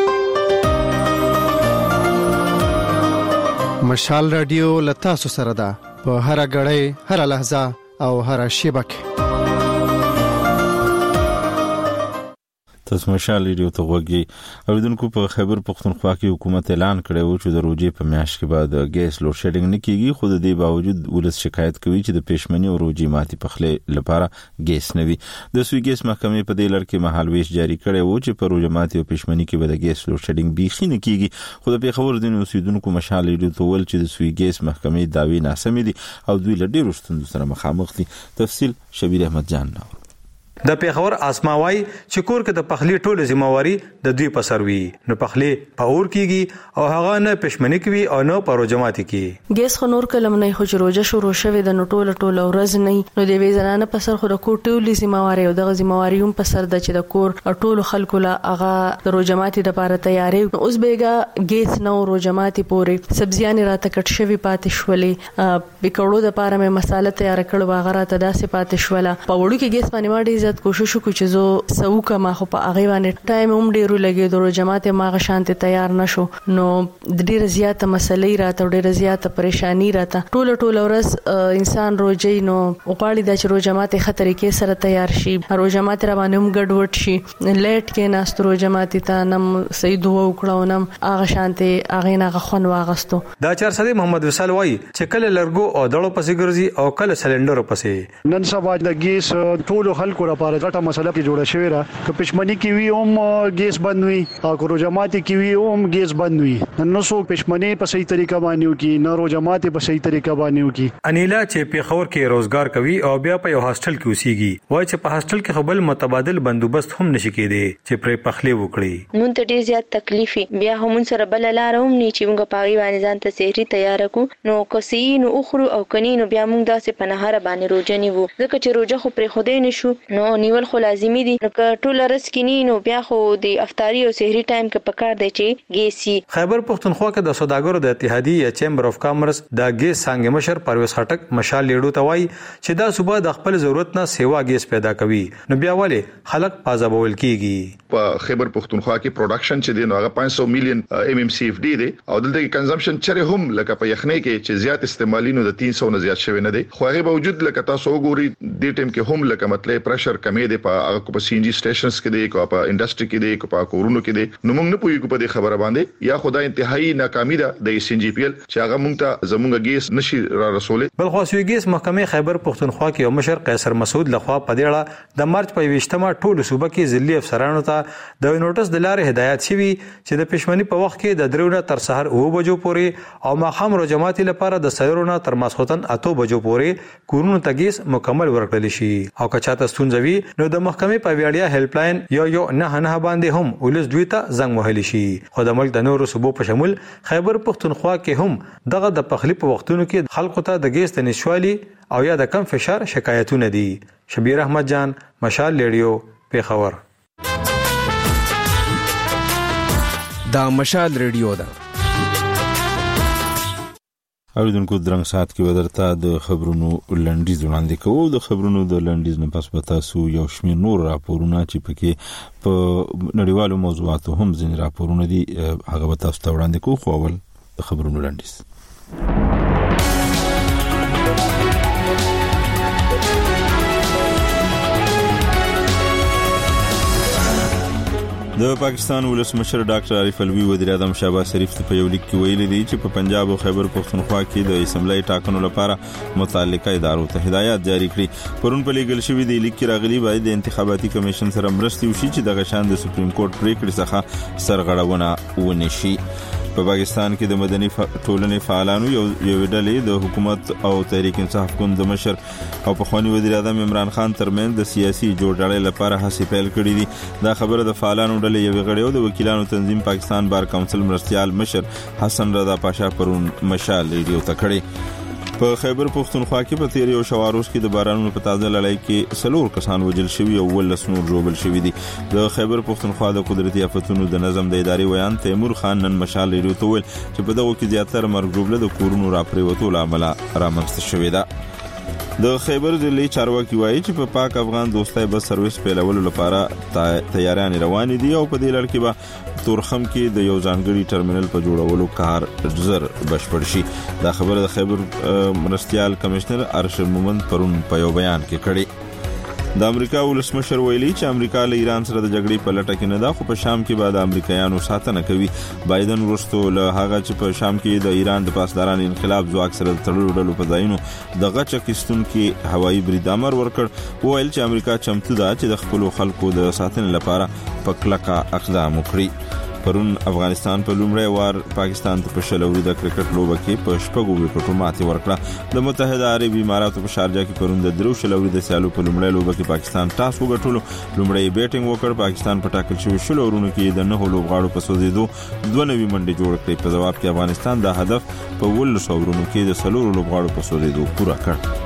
مشال ریډیو لتا سو سره ده په هر غړې هر لحظه او هر شیبه تاسو مشال ریډیو ته وګورئ اوریدونکو په خیبر پختونخوا کې حکومت اعلان کړی و چې د روزي په میاشت کې بعد ګیس لوډ شیډینګ نه کیږي خو د دې باوجود ولس شکایت کوي چې د پېشمنی او روزي ماتي پخلې لپاره ګیس نه وي د سوي ګیس محکمې په دې لړ کې مهال ویش جاری کړی و چې په روزي ماتي او پېشمنی کې به د ګیس لوډ شیډینګ بيخي نه کیږي خو د پیښور د اوسیدونکو مشال ریډیو ته ول چې د سوي ګیس محکمې داوی ناسمې دي او دوی له ډیرو ستونزو سره مخامخ دي تفصیل شبیر احمد جان نو د پیښور اسماوي چې کور کې د پخلی ټوله ذمہواری د دوی په سر وي نو پخلی پاور کیږي او هغه نه پښمنی کوي او نه پرو جماعتي کوي ګیس خو نور کلم نه خو روزه شروع شوه د ټوله ټوله ورځ نه نو د وی زنانه په سر خو د کور ټوله ذمہواری او د ذمہواری هم په سر د چې د کور ټولو خلکو لا هغه د روزه جماعتي لپاره تیاری اوس بیګه ګیس نو روزه جماعتي پورې سبزیان راته کټ شوی پاتې شولې پکوړو د لپاره مې مساله تیار کړو هغه راته داسې پاتې شوله په وړو کې ګیس باندې ما ډیر زیات کوشش وکړ چې زه سوکه ما خو په هغه باندې ټایم هم ډیرو لګي د جماعت ما غشانته تیار نشو نو د ډیر زیاته مسلې راته ډیر زیاته پریشانی راته ټوله ټوله ورځ انسان روزي نو وقاړي د چرو جماعت خطرې کې سره تیار شي رو جماعت را باندې هم ګډوډ شي لیټ کې ناسترو جماعت ته نم سید وو کړو نم هغه شانته هغه نه غخون واغستو دا چار سدي محمد وصال وای چې کله لرګو او دړو پسې ګرځي او کله سلندر پسې نن سبا د ګیس ټول خلکو لپاره ګټه مسله کې جوړه شوې را ک پښمنی کې وی هم ګیس بند وي او کو جماعت کې وی هم ګیس بند وي نو سو پښمنی په صحیح طریقه باندې وکي نو جماعت په صحیح طریقه باندې وکي انیلا چې په خور کې روزګار کوي او بیا په یو هاستل کې اوسېږي وای چې په هاستل کې خپل متبادل بندوبست هم نشي کېدی چې پر پخلی وکړي مونږ ته ډیر زیات تکلیف بیا هم سره بل لار هم نه چې موږ پاغي باندې ځان ته سحری تیار کو نو کوسي نو اخرو او کني نو بیا موږ داسې په نهار باندې روزنی وو ځکه چې روزه خو پر خوده نشو نو نیول خو لازمي دي نو ټول رسکینی نو بیا خو د افطاری او سحری ټایم کې پکار دی چې ګیسي خیبر پختونخوا کې د سوداګرو د اتحادیه چیمبر اف کامرس د ګیس څنګه مشر پرویز خټک مشال لیډو توای چې دا صوبه د خپل ضرورت نه سیوا ګیس پیدا کوي نو بیا ولې خلک پازابول کیږي په خیبر پختونخوا کې پروډکشن چې دی نو هغه پنځه سوه میلیون ایم ایم سی اف ډي دی او دلته کې کنزمپشن چره هم لکه په یخنۍ کې چې زیات استعمالي نو د تین سوه نه زیات شوی نه دی خو هغه باوجود لکه تاسو وګورئ د ټیم کې هم لکه مطلب پرشر کمی دی په هغه په سی ان جی سټیشنز کې دی کو په انډستری کې دی کو په کورونو کې دی نو موږ نه پوهیږو په دې خبره باندې یا خدای انتهایی ناکامي ده د سی ان جی پی ال چې هغه موږ ته زموږ ګیس نشي را رسولې بل خو سوي ګیس محکمې خیبر پختونخوا کې مشر قیصر مسعود لخوا په دې اړه د مارچ په ویشتمه ټول صوبه کې ځلې افسرانو ته ته د نوټس د لارې هدایت شوی چې د پښمنۍ په وخت کې د درونه تر سحر او بجو پورې او ماخام روجماتي لپاره د سیرونه تر ماسختن اتو بجو پورې کورونو ته ګیس مکمل ورکړل شي او که چاته ستونزوي نو د محکمې په ویاړیا هیلپ لاین یو یو نه نه باندې هم ولس دوی ته زنګ وهلی شي. خو د ملک د نورو صوبو په شمول خیبر پختونخوا کې هم دغه د پخلی په وختونو کې خلکو ته د ګیس د نشوالي او یا د کم فشار شکایتونه دي. شبیر احمد جان، مشال ریډیو، پیښور. دا مشال ریډیو ده. اوریدونکو درنګ سات کې ودرته د خبرونو لنډیز وړاندې کوو. د خبرونو د لنډیز نه پس پتا سو یو شمېر نور راپورونه چې پکې په نړیوالو موضوعاتو هم ځین راپورونه دي هغه به تاسو ته وړاندې کوو. خو اول د خبرونو لنډیز. د پاکستان ولسمشر ډاکټر عارف الوی وزیر اعظم شهباز شریف ته په یو لیک کې ویلي دي چې په پنجاب او خیبر پختونخوا کې د اسمبلی ټاکنو لپاره متعلقه ادارو ته هدایت جاری کړي. پرون په لیکل شوی دی لیک کې راغلي باید د انتخاباتي کمیشن سره مرستې وشي چې د غشان د سپریم کورټ پریکړې څخه سرغړونه ونشي. په پاکستان کې د مدني ټولنې فعالانو یو یو ډلې د حکومت او تحریک انصاف ګوند د مشر او پخوانی وزیر اعظم عمران خان ترمنځ د سیاسي جوړجاړي لپاره هڅې پیل کړې دي. دا خبره د فعالانو ډلې یو غړي او د وکیلانو تنظیم پاکستان بار کونسل مرستيال مشر حسن رضا پاشا پرون مشال ریډیو ته کړی. په خیبر پختونخوا کې په تیر یو شواروز کې د بارانونو په تازه لړۍ کې سلور کسان وژل شوي او ولس نور ژوبل شوي دي. د خیبر پختونخوا د قدرتي آفتونو د نظم د ادارې ویان تیمور خان نن مشال ریډیو ته ویل چې په دغه کې زیاتره مرګ ژوبله د کورونو راپریوتو له امله رامنځته شوې ده. د خیبر ضلع چارواکي وایي چې په پاک افغان دوستای بس سرویس پیلولو لپاره تیاریان روانې دي او په دې لړ کې به تورخم کې د یو ځانګړي ټرمینل په جوړولو کار زر بشپړ شي. دا خبره د خیبر مرستيال کمشنر ارشد مومند پرون په یو بیان کې کړې. د امریکا ولسمشر ویلي چې امریکا له ایران سره د جګړې په لټه کې نه ده خو په شام کې به د امریکایانو ساتنه کوي. بایدن وروسته له هغه چې په شام کې د ایران د پاسداران انقلاب ځواک سره د تړلو ډلو په ځایونو د غچ اخیستونکو هوایي برید امر ورکړ وویل چې امریکا چمتو ده چې د خپل خلکو د ساتنې لپاره په کلکه اقدام وکړي. پرون افغانستان په لومړی وار پاکستان ته په شلوري د کرکټ لوبه کې په شپږو وکټو ماتې ورکړه. د متحده عربي اماراتو په شارجه کې پرون د درو شلوري د سیالو په لومړی لوبه کې پاکستان ټاس وګټلو. لومړی بیټینګ وکړ. پاکستان په ټاکل شوی شلو ورونو کې د نهو لوبغاړو په سوځېدو دوه نوي منډې جوړ کړې. په جواب کې افغانستان دا هدف په ولسو ورونو کې د سلورو لوبغاړو په سوځېدو پوره کړ.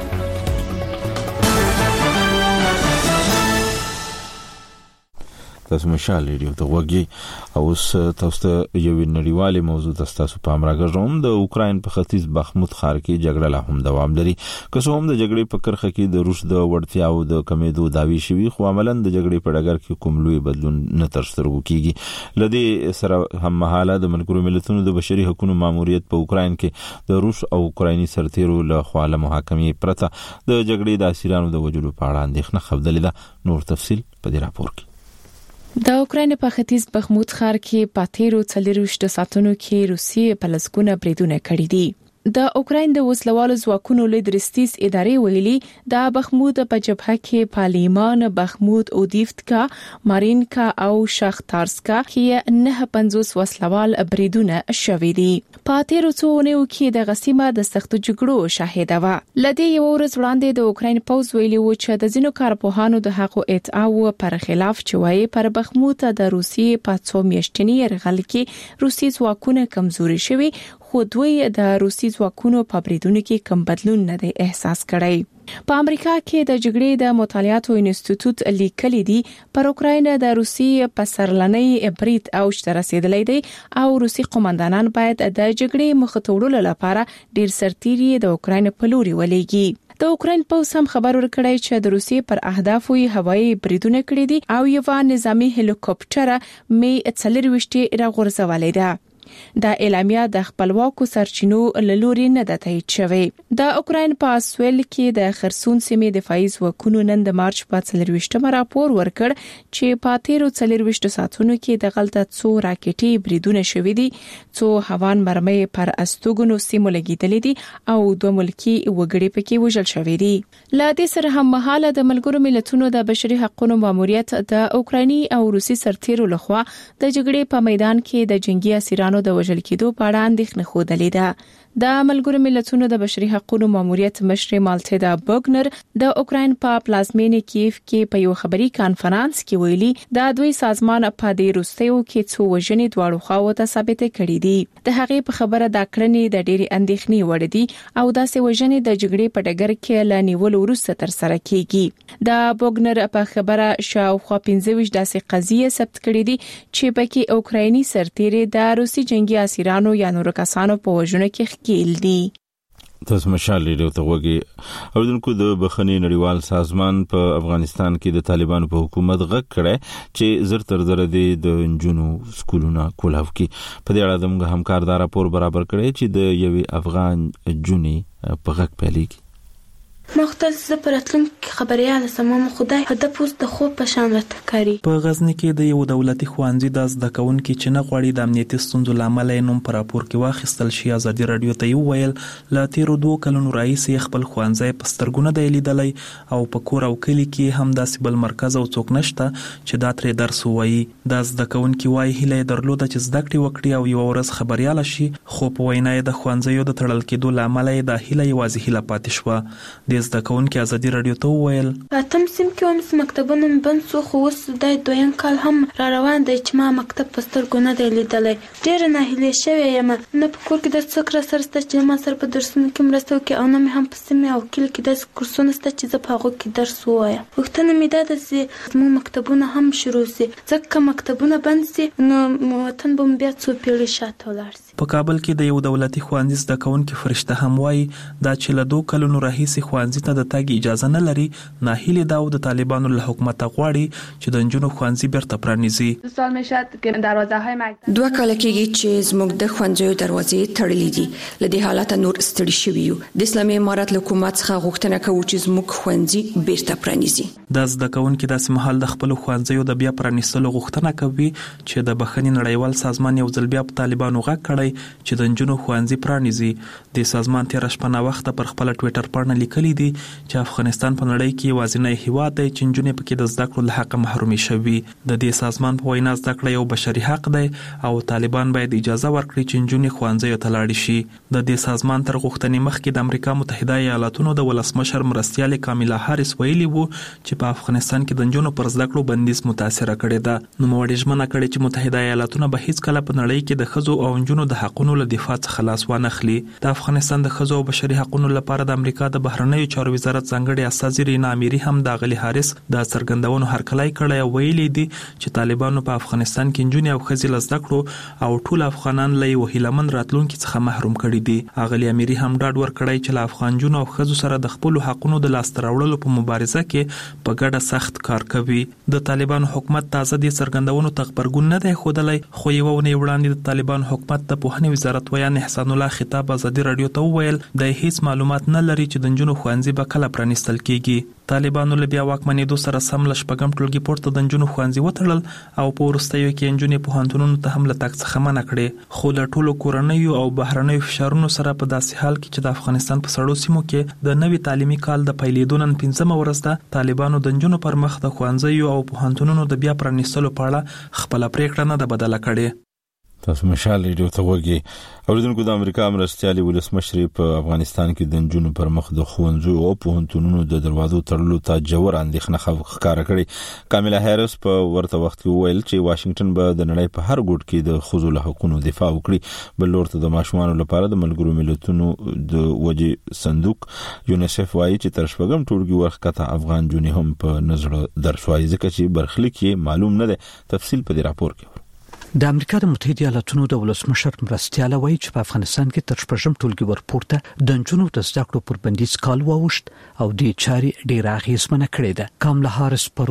تاسو مشال ریډیو ته وګورئ او اوس تاسو ته یو نړیوالې موضوع تاسو په امر راغږوم. د اوکراین په ختیځ بخموت ښار کې جګړه لا هم دوام لري. که څه هم د جګړې په کرخه کې د روس د وړتیاو د کمیدو داوی شوي خو عملاً د جګړې په ډګر کې کوم لوی بدلون نه تر سترګو کیږي. لدې سره هم مهاله د ملګرو ملتونو د بشري حقوقو ماموریت په اوکراین کې د روس او اوکرایني سرتیرو له خوا له محاکمې پرته د جګړې د اسیرانو د وژلو په اړه اندېښنه خبرې ده. نور تفصیل په دې راپور کې. د اوکراین په ختیځ بخموت ښار کې پاتېرو څلرويشت ساعتونو کې روسیې په لسګونه بریدونه کړي دي. د اوکراین د وسلوالو ځواکونو لیدرستیس ادارې ویلي د بخموت په جبهه کې پالیمان، بخموت، اودیفتکا، مارینکا او شاختارسکا کې نه پنځوس وسلوال بریدونه شوي دي. پاتېرو څونیو کې د غسیمه د سخت جګړو شاهده و. لدې یو ورځ وړاندې د اوکراین پوز ویلي و چې د ځینو کارپوهانو د حقوقو ادعاو پر خلاف چوي پر بخموت د روسیې په څو میاشتنی يرغل کې روسي ځواکونه کمزوري شوي خو دوی د روسي ځواکونو په بریدونو کې کم بدلون نه دی احساس کړی. په امریکا کې د جګړې د مطالعاتو انسټیټیوټ لیکلي دي پر اوکراین د روسي په سرلنۍ برید اوج ته رسیدلی دی او روسي قومندانان باید د جګړې مخ ته وړلو لپاره ډیر سرتیري د اوکراین په لوري ولېږي. د اوکراین پولیس هم خبر ورکړی چې د روسي پر اهدافو هوایي بریدونه کړي دي او یو نظامی هلیکوپټر می څلرويشت راغورځولې ده. دا اعلامیه د خپلواکو سرچینو لوري نه د تایید شوې د اوکراین په اسویل کې د خرسون سیمې دفاعي ځواکونو نن د مارچ په څلرويشتمه راپور ورکړ چې په تیرو څلرويشت ساعتونو کې د غلطه څو راکټي بریدونه شوې دي څو هوان مرمۍ پر استوګنو سیمو لګیدلې دي او دوه ملکی وګړي پکې وژل شوې دي لا دې سره هم مهاله د ملګرو ملتونو د بشري حقوقو ماموریت د اوکرایني او روسي سرتیرو لخوا د جګړې په میدان کې د جنگي اسیرانو د وژل کېدو په اړه اندېښنه خوده ده د ملګرو ملتونو د بشري حقوقو ماموریت مشر مالټیدا بوګنر د اوکراین په پلازمینې کیف کې په یو خبري کانفرنس کې ویلي د دوی سازمان په دې روستیو کې څو وژنې دواړو خواو ته ثابت کړي دي د هغې په خبره د کړنې د ډېری اندېښنې وړ دي او داسې وژنې د جګړې په ډګر کې ل نیول وروسته تر سره کیږي د بوګنر په خبره شاوخوا پنځه ویشت داسې قضیې ثبت کړي دي چې پکې اوکرایني سرتیري د روسي جنگي اسیرانو یا نور کسانو په وژنو کې کېل دي تاسو مشال لري ته وګي اوردونکو د بخنی نړیوال سازمان په افغانستان کې د طالبانو په حکومت غږ کړي چې زر تر زر د جنونو سکولونه کولاو کی په دې اړه د موږ همکاردار راپور برابر کړي چې د یوې افغان جونی په غږ پیلېږي مختلف زپراتلم کې خبرياله سمو خدای هدف اوس د خو په شان راټکاري په غزنی کې د یو دولتي خوانځي د زده کوونکو چې نه غواړي د امنیتي ستونزو لامل یې نوم پر راپور کې واخیستل شي ازادي رادیو ته یو ویل لا تیرو دوه کلونو راځي خپل خوانځي په سترګونه دی لیدلای او په کور او کلی کې هم داسې بل مرکز او څوک نشته چې دا ترې درس وایي د زده کوونکو وایي هله درلوده چې زده کړې وکړي او یو ورځ خبرياله شي خو په وینای د خوانځي د تړل کېدو لامل یې د هله یوازې هله پاتې شو د زده کوونکو ازادي رادیو ته ویل پاتم سیم کې هم مکتبونه بند سو خو اوس د دویم کال هم را روان دی چې ما مکتب په سترګو نه دی لیدلای ډېر نه هلي شوی یم نه په کور کې د څکر سره چې ما سره په درسونو کې مرسته کوي او نه هم په سیمه او کلی کې د کورسونو ست چې زه په هغه کې درس وایم وختونه مې دا د زمو مکتبونه هم شروع سي ځکه مکتبونه بند سي نو وطن بم بیا څو پیړۍ شاته ولاړ سي په کابل کې د یو دولتي خوانځي زده کوونکو فرشته هم وایي دا چې له دوه کلونو راهیسي خوانځي ته د تاګي اجازه نه لري ناهیله داو د طالبانو له حکومت غواړي چې د جنونو خوانځي بیرته پرانیزي سوال میشد که دروازه های مکتب دوه کال کېږي چې زموږ د خوانځو دروازې تړلې دي لدې حالت نور ستړي شوي یو د اسلامي امارات حکومت څخه غوښتنه کوي چې زموږ خوانځي بیرته پرانیزي د زده کوونکو د سمحال د خپل خوانځو د بیا پرانیستلو غوښتنه کوي چې د بخښنې نړیوال سازمان یو ځل بیا په طالبانو غږ کړی چې د جنونو خوانځي پرانیزي د سازمان تیر شپه نه وخت پر خپل ټوئیټر باندې لیکلي دي چې افغانستان په نړۍ کې وازنه هیواد دی چې جنونه پکې د زده کړو له حق محرومي شوي د دې سازمان په وینا زده کړه یو بشري حق دی او طالبان باید اجازه ورکړي چې جنونه خوانځي ته لاړ شي د دې سازمان تر غوښتنې مخکې د امریکا متحده ایالاتونو د ولسمشر مرستيال کامیلا هاریس ویلي وو چې په افغانستان کې د جنونو پر زده کړو بندیز متاثر کړي ده نو موږ ژمنه کړې چې متحده ایالاتونه به هیڅ کله په نړۍ کې د خزو او جنونو د حقونو له دفاع څخه خلاص ونه خلی د افغانستان د خزو او بشري حقونو لپاره د امریکا د بهرنیو چارو وزارت ځانګړي استاذ رینا اميري هم د غلي حارس د څرګندونو هرکلای کړی ویلي دي چې طالبانو په افغانستان کې جنونو او خزي لزده کړو او ټول افغانان له وهیلمن راتلونکو څخه محروم کړي دي اغلی اميري هم ډاډ ورکړی چې له افغان جنونو او خزو سره د خپل حقونو د لاس تراوړلو په مبارزه کې په ګډه سخت کار کوي د طالبانو حکومت تازه د څرګندونو تخبرګون نه دی خودلای خو یو ونی وړاندې د طالبانو حکومت د پوهنې وزارت ویان احسان الله خطاب ازادي رادیو ته ویل د هیڅ معلومات نه لري چې د جنونو خوانځي به کله پرانیستل کیږي طالبانو له بیا واکمنېدو سره سم له شپږم ټولګي پورته د جنونو خوانځي وتړل او په ورستیو کې جنونو پوهنتونونو ته هم له تک څخه منع کړي خو له ټولو کورنیو او بهرنیو فشارونو سره په داسې حال کې چې د افغانستان په سړو سیمو کې د نوي تعلیمي کال د پیلېدو نن پنځمه ورځ ده طالبانو د جنونو پر مخ د خوانځي او پوهنتونونو د بیا پرانیستلو په اړه خپل پریکړه نه ده بدله کړې تاسو مشال لري ته وګي اوریدونکو د امریکا مرستيالي ولسمشر په افغانستان کې د جنونو پر مخ د خوندزو او پوهنتونونو د دروازو تړلو ته جوړ اندېښنه ښکاره کړې کامیلا هاریس په ورته وخت کې ویل چې واشنگټن به د نړۍ په هر ګوټ کې د خزو له حقوقو دفاع وکړي بل ورته د ماشومان لپاره د ملګرو ملتونو د وجه صندوق یونیسف وايي چې تر شپږم ټولګي ورخته افغان جونې هم په نظر درس وايي ځکه چې برخلیک یې معلوم نه ده تفصیل په دې راپور کې د امریکا د متحده ایالاتونو د ولسمشر مرستيال وایي چې په افغانستان کې تر شپږم ټولګي ورپورته د جنونو د زده کړو پر بندیز کال واوښت او د چاري ډیر اغیزمنه کړې ده کاملا هاریس پرون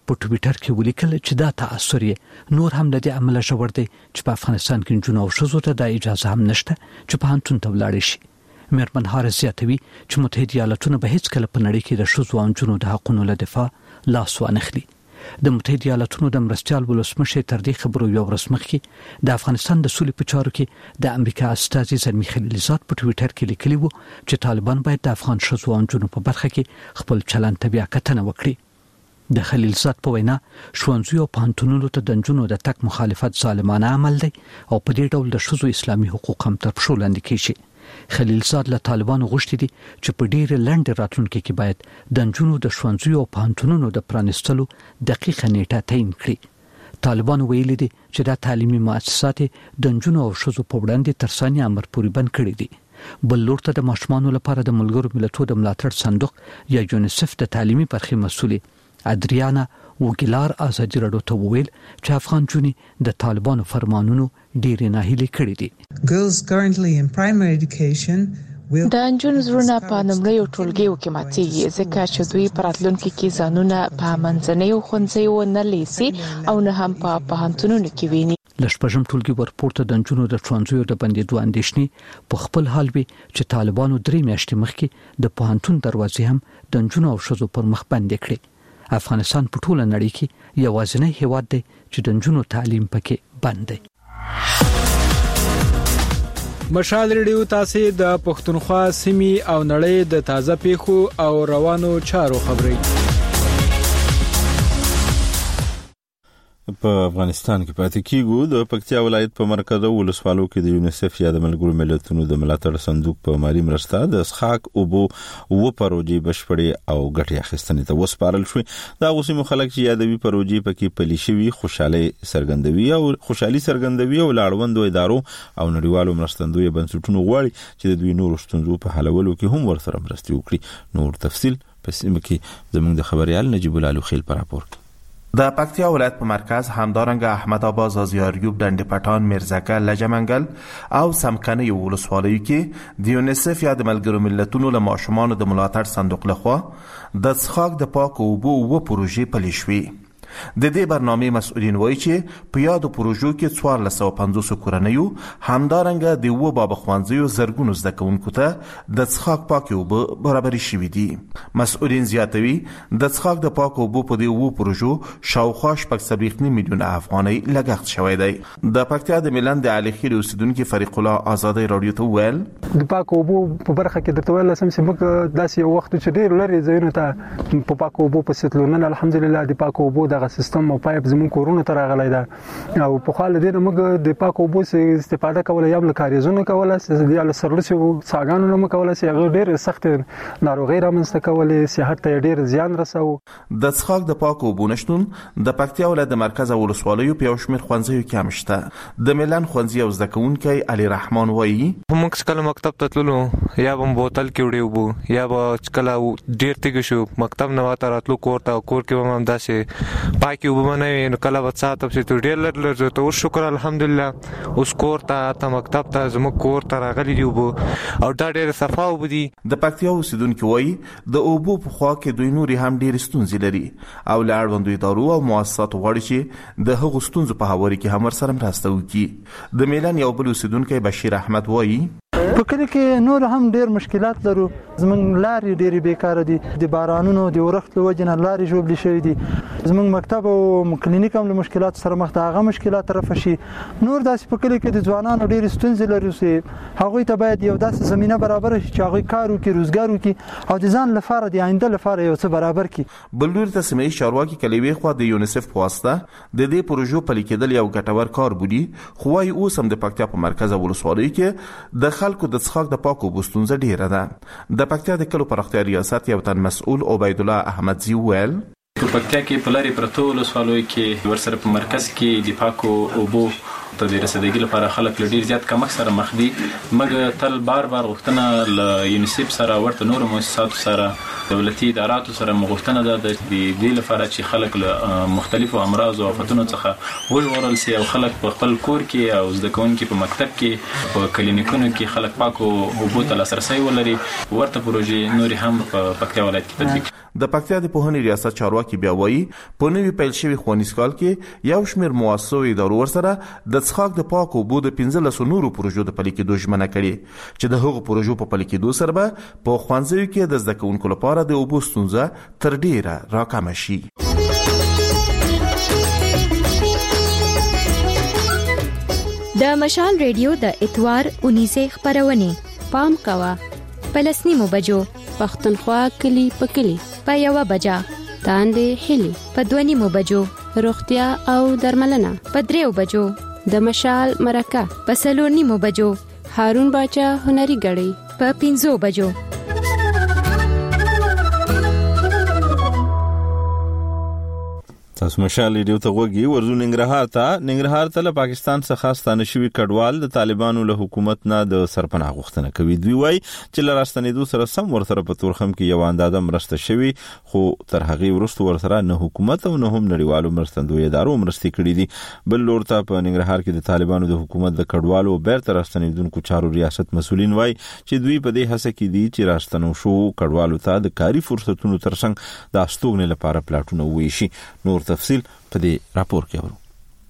په ټویټر کې ولیکل چې دا تاثر یې نور هم د عمل شوړ دی چې په افغانستان کې جنونو او شذو ته د اجازه هم نشته چې په هانتون ته ولاړ شي. میرمن هارس زیاتوي چې متحده ایالاتونه به هیڅ کله په نړۍ کې د شذو او جنونو د حقوقو له دفاع لاس وانخلي. د متحده ایالاتونو د مرستيال ولسمشر تر دې خبرو یو ورځ مخکې د افغانستان د سولې په چارو کې د امریکا استازي زلمی خلیلزاد په ټویټر کې لیکلي وو چې طالبان باید د افغان شذو او جنونو په برخه کې خپل چلند ته بیا کتنه وکړي. د خلیلزاد په وینا ښوونځي او پوهنتونونو ته د جنونو د تک مخالفت ظالمانه عمل دی او په دې ډول د شذو اسلامي حقوق هم تر پښو لاندې کیږي. خلیلزاد له طالبانو غوښتي دي چې په ډېر لنډ راتلونکي کې باید د جنونو د ښوونځي او پوهنتونونو د پرانستلو دقیقه نیټه تعیین کړي. طالبانو ویلي دي چې دا تعلیمي مؤسسات د جنونو او شذو په وړاندې تر ثاني امر پورې بند کړي دي. بل لور ته د ماشومانو لپاره د ملګرو ملتونو د ملاتړ صندوق یا یونیسف د تعلیمي برخې مسؤلې ادریانا وګیلار ازادي راډیو ته وویل چې افغان جونې د طالبانو فرمانونو ډېرې ناهیلې کړې دي. Girls currently in primary education د انجونو زړونه په نمړیو ټولګیو کې ماتېږي ځکه چې دوی په راتلونکي کې ځانونه په منځنیو ښوونځیو نه لیسي او نه هم په پوهنتونونو کې ویني. له شپږم ټولګي ورپورته د انجونو د ښوونځیو د بندېدو اندېښنې په خپل حال وي چې طالبانو درې میاشتې مخکې د پوهنتون دروازې هم د انجونو او ښځو پر مخ بندې کړې. افغانستان په ټوله نړۍ کې یوازینی هیواد دی چې د نجونو تعلیم پکې بند دی. مشال ریډیو تاسو د پښتونخوا سیمې او نړۍ د تازه پیښو او روانو چارو خبري. په افغانستان کې پاتې کیږو. د پکتیا ولایت په مرکز او ولسوالو کې د یونیسف یا د ملګرو ملتونو د ملاتړ صندوق په مالی مرسته د اسخاک اوبو و پروژې بشپړې او ګټې اخیستنې ته وسپارل شوې. دا اوسې مخالک چې یادوي پروژې پکې پلي شوي خوشحالي سرګندوي او خوشحالي سرګندوي او لاړوندو ادارو او نړیوالو مرستندوی بنسټونو غواړي چې د دوی نور ستونزو په حلولو کې هم ورسره مرسته وکړي. نور تفصيل په سیمه کې زموږ د خبريال نجیب الله خیل پر راپور. د پکتیا ولایت په مرکز همدارنګ احمد آباد زازیاریوب ډنډ پټان میرزکه لجمنګل او سمکنه ولسوالیو کې د یونیسف یا د ملګرو ملتونو له ماشومانو د ملاتړ صندوق لخوا د څښاک د پاک اوبو و پروژې پلي شوې. د دې برنامې مسؤلین وایي چې په یادو پروژو کې څوارلس سوه پنځوس کورنیو همدارنګه د اوو باب ښوونځیو زرګونو زده کوونکو ته د څښاک پاکې اوبه برابرې شوي دي. مسؤلین زیاتوي د څښاک د پاک اوبو په دې اوو پروژو شاوخوا شپږ څلوېښت میلیونه افغانۍ لګښت شوی دی. د پکتیا د ملن د علي خیل اوسیدونکي فریق الله ازادي راډیو ته وویل د پاک اوبو په برخه کې درته ویل سم چې موږ داسې یو وخت چې ډېر لري ځایونه ته په پاک اوبو په ستلو نن الحمدلله د پاک اوبو د سیستم او پایپ زموږ کورونه ته راغلی دا او په خاله دې موږ د پاک اوبو څخه استفاده کوله یا د کاریزونو کوله یا له سرلسو څاګانو نه کوله چې هغه ډېر سخت ناروغي رامنځته کولې صحت ته ډېر زیان رساو. د څښاک د پاک اوبو نشتون د پکتیا ولایت د مرکز ولسوالیو په یو شمېر ښوونځیو کې هم شته. د ملن ښوونځي او زده کوونکی علي رحمان وایي موږ کله مکتب ته تللو یا به بوتل کې وړي وبو یا به کله ډېر تیږه شو مکتب نه واته راتلو کور ته کور کې هم داسې پاکي وبمنه نو کله وڅاته چې ډېر لر لر ته شکر الحمدلله اوس کور ته ته مکتب ته زموږ کور ته راغلي دی وبو او دا ډېر صفا وبدي. د پکتیا اوسیدونکو وایي د اوبو په خوا کې دوی نوري هم ډېر ستونزې لري او لاړوندو ادارو او مؤسساتو غواړي چې د هغو ستونزو په هواري کې هم ورسره مرسته وکړي. د میلان یو بل اوسیدونکی بشیر احمد وایي په کلی کې نور هم ډېر مشکلات لرو. زمونږ لارې ډېرې بیکاره دي د بارانونو د ورښت له وجې نه لارې ژوبلې شوي دي. زمونږ مکتب او کلینیک هم له مشکلاتو سره مخ ده هغه مشکلات رفع شي. نور داسې په کلی کې د ځوانانو ډېرې ستونزې لري چې هغوی ته باید یو داسې زمینه برابره شي چې هغوی کار وکړي روزګار وکړي او د ځان لپاره د آینده لپاره یو څه برابر کړي. بل لوري ته سیمه ییز چارواکي کلیوي خوا د یونیسف په واسطه د دې پروژو پلي کېدل یو ګټور کار بولي خو وايي اوس هم د پکتیا په مرکز ولسوالۍ کې د خلکو د څښاک د پاکو اوبو ستونزه ډېره ده. د پکتیا د کلو پراختیا ریاست یو تن مسؤل عبید الله احمدزي وویل په پکتیا کې په لارې پرتو ولسوالۍ کې ورسره په مرکز کې د پاکو اوبو ته د رسیدګۍ لپاره خلک له ډېر زیات کمښت سره مخ دي. موږ تل بار بار غوښتنه له یونیسف سره ورته نورو مؤسساتو سره دولتي اداراتو سره مغوښتنه ده د دې لپاره چې خلک له مختلفو امراض او آفتونو څخه وژغورل شي او خلک په خپل کور کې او زده کوونکي په مکتب کې په کلینیکونو کې خلک پاکو اوبو ته لاسرسی ولري. ورته پروژې نورې هم په پکتیا ولایت کې تطبیق. د پکتیا د پوهنې ریاست چارواکي بیا وایي په نوي پیل شوي ښوونیز کال کې یو شمېر مؤسسو ادارو ورسره د څښاک د پاکو اوبو د پنځلسو نورو پروژو د پلي کېدو ژمنه کړې چې د هغو پروژو په پلي کېدو سره به په ښوونځیو کې د زده کوونکو لپاره د اوبو ستونزه تر ډیره راکمه شي. د مشال ریډیو د اتوار اونیزه خبرونه پام کوا پلسنیمو بجو پښتونخوا کلی په کلی په یو بجا تاندې هلي په دونیمو بجو روغتیا او درملنه په دریو بجو د مشال مرکه په سلورنیمو بجو هارون باچا هنري غړي په پنځو بجو. تاسو مشال ریډیو ته وګورئ. ورزو ننګرهار ته ننګرهار ته له پاکستان څخه ستانه شوی کډوال د طالبانو له حکومت نه د سرپناه غوښتنه کوي. دوی وایي چې له راستنېدو سره سم ورسره په تورخم کې یو اندازه مرسته شوی، خو تر هغه وروسته ورسره نه حکومت او نه هم نړیوالو مرستندوی ادارو مرستې کړې دي. بل لور ته په ننګرهار کې د طالبانو د حکومت د کډوالو بیرته راستنېدونکو چارو ریاست مسؤلین وایي چې دوی په دې هڅه کې دي چې راستنو شو کډوالو ته د کاري فرصتونو ترڅنګ د استوګنې لپاره پلاټونه وویشي. نور تفصیل په دې راپور کې ورو.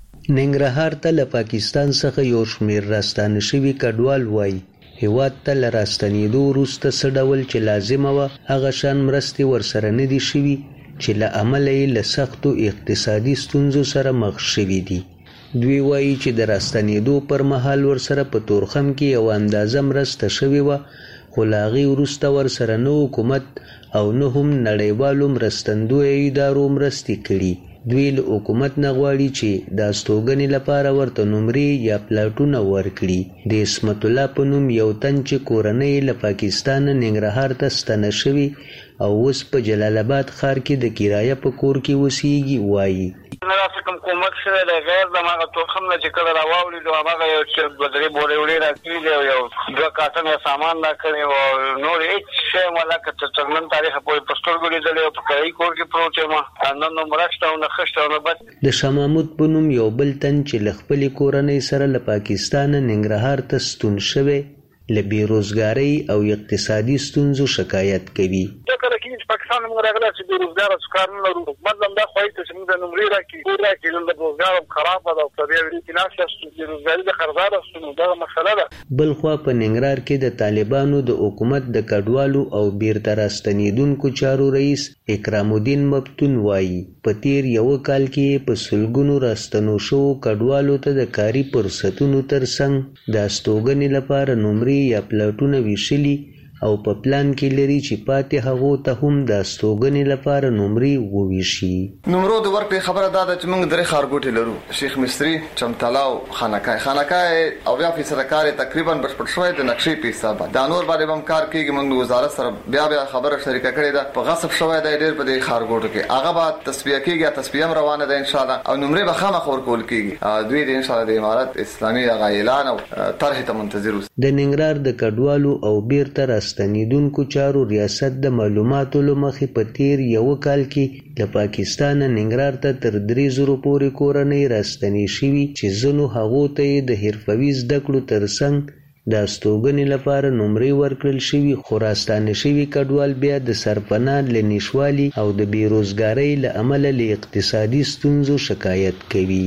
ننګرهار ته له پاکستان څخه یو شمېر راستانه شوي کډوال وایي هیواد ته له راستنېدو وروسته څه ډول چې لازمه وه هغه شان مرستې ورسره نه دي شوي چې له امله یې له سختو اقتصادي ستونزو سره مخ شوي دي. دوی وایي چې د راستنېدو پر مهال ورسره په تورخم کې یو اندازه مرسته شوې وه، خو له هغې وروسته ورسره نه حکومت او نه هم نړیوالو مرستندویو ادارو مرستې کړي. دوی له حکومت نه غواړي چې د استوګنې لپاره ورته نمرې یا پلاټونه ورکړي. د اسمت الله په نوم یو تن چې کورنۍ له پاکستان ننګرهار ته ستنه شوي او اوس په جلال آباد ښار کې د کرایه په کور کې اوسېږي وایي نه راڅه کوم کومک شوی دی غیر د هماغه تورخم نه چې کله راواوړېدو هماغه یو چې دوه درې بورې وړې راکړي دي او یو دوه کارټنه سامان راکړی او نور هېڅ شی م لکه تر نن تاریخه پورې په سترګو لیدلی او په کرایي کور کې پروت یم، نه نو مرسته او نه خښته او نه بد. د شاه محمود په نوم یو بل تن چې له خپلې کورنۍ سره له پاکستانه ننګرهار ته ستون شوی له بېروزګارۍ او اقتصادي ستونزو شکایت کوي. کله کېږي چې پاکستان موږ راغلی چې بېروزګاره څه کار نه لرو، حکومت هم دا خواهي ته چې موږ د نمرې راکړي کور راکړي، نن د روزګار هم خرابه ده او په دې ورې کې ناست یاستو بېروزګاري د خرزار استو نو دغه مسله ده. بلخوا په ننګرهار کې د طالبانو د حکومت د کډوالو او بیرته راستنېدونکو چارو رئیس اکرام الدین مفتون وایي په تیر یو کال کې په سلګونو راستنو شوو کډوالو ته د کاري فرصتونو ترڅنګ د استوګنې لپاره نمرې یا پلاټونه ویشلي او په پلان کې لري چې پاتې هغو ته هم د استوګنې لپاره نمرې وویشي. نمرو د ورکړې خبره دا ده چې موږ درې ښارګوټي لرو، شیخ مصري، چمتالا او خانقاه. خانقاه اویا فیصده کار تقریبا بشپړ شوی د نقشې په حساب دا نور باندې هم کار کېږي. موږ وزارت سره بیا بیا خبره شریکه کړې ده، په غصب شوی دی ډېر په دې ښارګوټو کې، هغه به تصفیه کېږي، تصفیه هم روانه ده ان شاء الله او نمرې به خامخا ورکول کېږي. دوی د ان شاء الله د امارت اسلامي هغه اعلان او طرح ته منتظر اوسي. د ننګرهار د کډوالو او بیرته راستنېدونکو چارو ریاست د معلوماتو له مخې په تیر یو کال کې له پاکستان ننګرهار ته تر درې زرو پورې کورنۍ راستنې شوي چې ځینو هغو ته یې د حرفوي زده کړو ترڅنګ د استوګنې لپاره نمرې ورکړل شوي، خو راستانه شوي کډوال بیا د سرپناه له نشوالي او د بېروزګارۍ له امله له اقتصادي ستونزو شکایت کوي.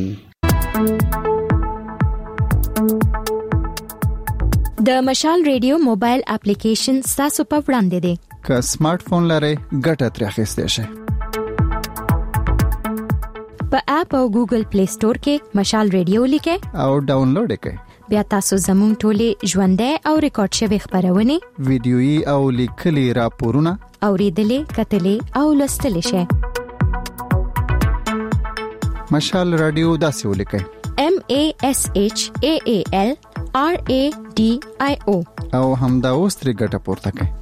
د مشال ریډیو موبایل اپلیکیشن ستاسو په وړاندې دی. که سمارټ فون لرئ ګټه ترې اخیستی شئ. په اپ او ګوګل پلی سٹور کې مشال ریډیو لیکئ او ډاونلوډ یې کړئ. بیا تاسو زموږ ټولې ژوندۍ او ریکارډ شوي خبرونه، ویډیويي او لیکلي راپورونه اوریدلې، کتلې او لوستلې شئ. مشال رادیو داسې ولیکئ: M A S H A A L R A D I O او همدا اوس ترې ګټه پورته کړئ.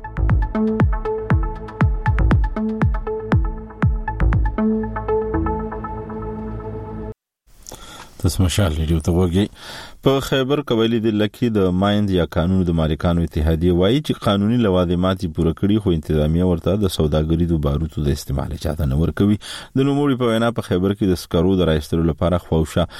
تاسو مشال ریډیو ته وګورئ. په خیبر قبایلی د لکی د مایند یا قانون د مالکانو اتحادیه وایي چې قانوني لوازمات پوره کړي خو انتظامیه ورته د سوداګرۍ د باروتو د استعمال اجازه نه ورکوي. د نوموړي په وینا په خیبر کې د سکرو د راایستلو لپاره خوښه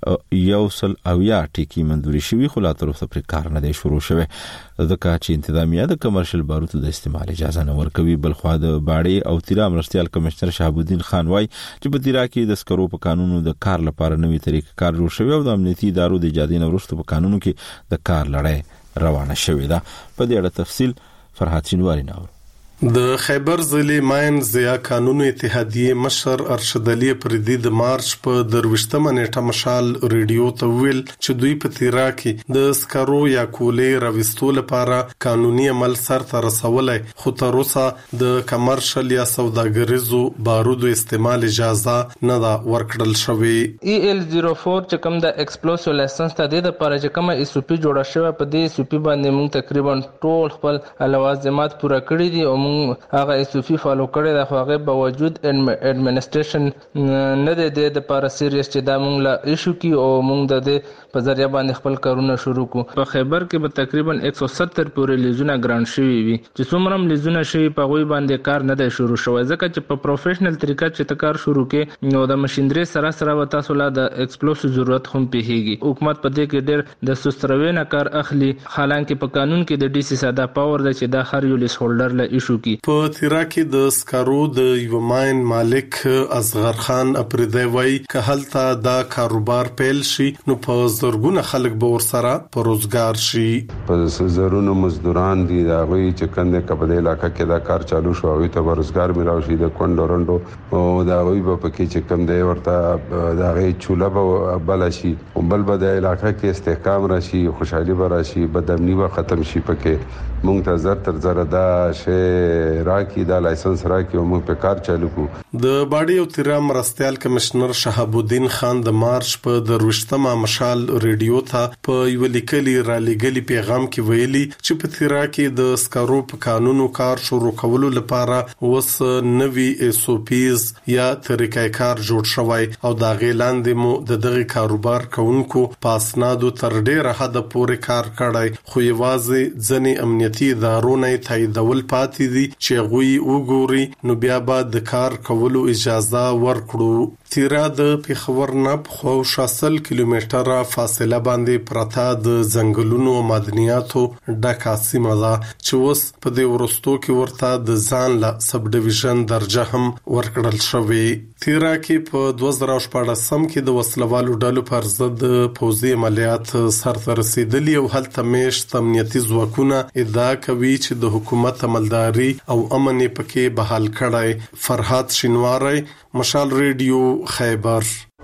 یو سل او یا ټیکی منځوري شوی خو لا تر اوسه پر کار نه دی شروع شوی. ځکه چې انتظامیه د کمرشل باروتو د استعمال اجازه نه ورکوي. بلخو د باړې او تیرا مرستيال کمشنر شهاب الدین خان وایي چې په تیرا کې د سکرو په قانونو د کار لپاره نوې طریقې کار جوړ شوی او د امنیتي ادارو د اجازه نه وروسته په قانونو کې د کار لړۍ روانه شوې ده. په دې اړه تفصیل فرحات شینواری ناور. د خیبر ضلع ماینز یا قانون اتحادیه مشر ارشد علي پردي د مارچ په درويشتمه نیټه مشال ریډیو ته ویل چې دوی په تیرا کې د سکرو یا کولې راوستو لپاره قانوني عمل سرته رسولای خو تر اوسه د کمرشل یا سوداګریزو بارودو استعمال اجازه نه دا ورکړل شوې. ای ال صفر چار چې کوم د ایکسپلوسیو لایسنس ته د لپاره چې کوم ای سو پی جوړه شوی په دې سو پی باندې موږ تقریبا ټول خپل لوازمات پوره کړی دي او هغه ایسوفي فالو کړی د هغه باوجود اډمنستریشن نه د دې د لپاره سیریس چې دا مونږ لا ایشو کی او مونږ د دې په ذریعہ باندې خپل کارونه شروع کو. په خیبر کې به تقریبا ایک سو ستر پورې لیزونه ګرانټ شوی وي چې څومره لیزونه شوی په غوي باندې کار نه دی شروع شوی ځکه چې په پروفیشنل طریقه چې کار شروع کې نو د ماشينري سره سره وتا سولا د ایکسپلوسیو ضرورت هم پیږي. حکومت په دې کې ډېر د سستروي نه کار اخلي حالانکه په قانون کې د ډي سي ساده پاور د چې د هر یو لیس هولډر له ایشو کی. په تیرا کې د سکارو د یو ماین مالک اصغر خان اپریدی وای که هلته دا کاروبار پیل شي نو په زرګونه خلک به ورسره په روزګار شي. په زرونو مزدوران دي دا غوي چې کنده کپدې علاقې کې دا کار چالو شو او ته روزګار ملاوي شي د کونډورندو او دا غوي په پکې چې کم دی ورته دا غي چوله به بل شي او بل به د علاقې کې استحکام راشي خوشحالي به راشي بدامني به ختم شي. پکې مونږ ته زر تر زر دا شی راکی دا لایسنس راکی او موږ په کار چالو کو. د باډي او تیرا مرستيال کمشنر شهاب الدین خان د مارچ په دروشتمه مشال ریډیو ته په یو لیکلي را لګلي پیغام کې ویلي چې په تیرا کې د سکرو په قانونو کار شروع کولو لپاره وس نوي ایس او پیز یا طریقې کار جوړ شوی او دا غیلاندې مو د دغه کاروبار کوونکو پاسنادو تر ډیره حد پورې کار کړای خو یوازې ځنې امنیتي ادارونه تاییدول پاتې دي چې غوي وګوري نو بیا به د کار کولو اجازه ورکړو. تیرا د پیښور نه خو شاسل کیلومتره فاصله باندې پرتا د ځنګلونو او معدنیاتو ډکه سیمه ده چې اوس په دې ورستو کې ورته د ځان له سب ډیویژن درجه هم ورکړل شوې. تیرا کې په دوه زره شپږ سم کې د وسلوالو ډلو پر ضد پوځي عملیات سرته رسیدلي او هلته میشت امنیتي ځواکونه ادعا کوي چې د حکومت عملداري او امن پکې بحال کړای. فرحات شینواری مشال ریډیو خیبر.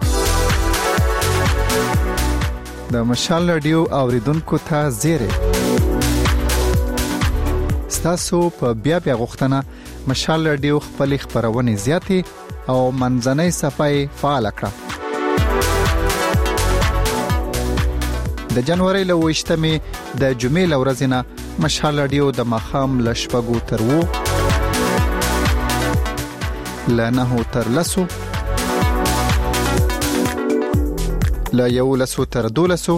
د مشال ریډیو اوریدونکو ته زیره ستاسو په بیا بیا غوښتنه مشال ریډیو خپل خبرونه زیاتې او منځنۍ صفای فعال کړه. د جنوري له وشتمې د جمعې لورځنه مشال ریډیو د مخام لشپګو تر وو لانه تر لسو لا یو لسو تر دولسو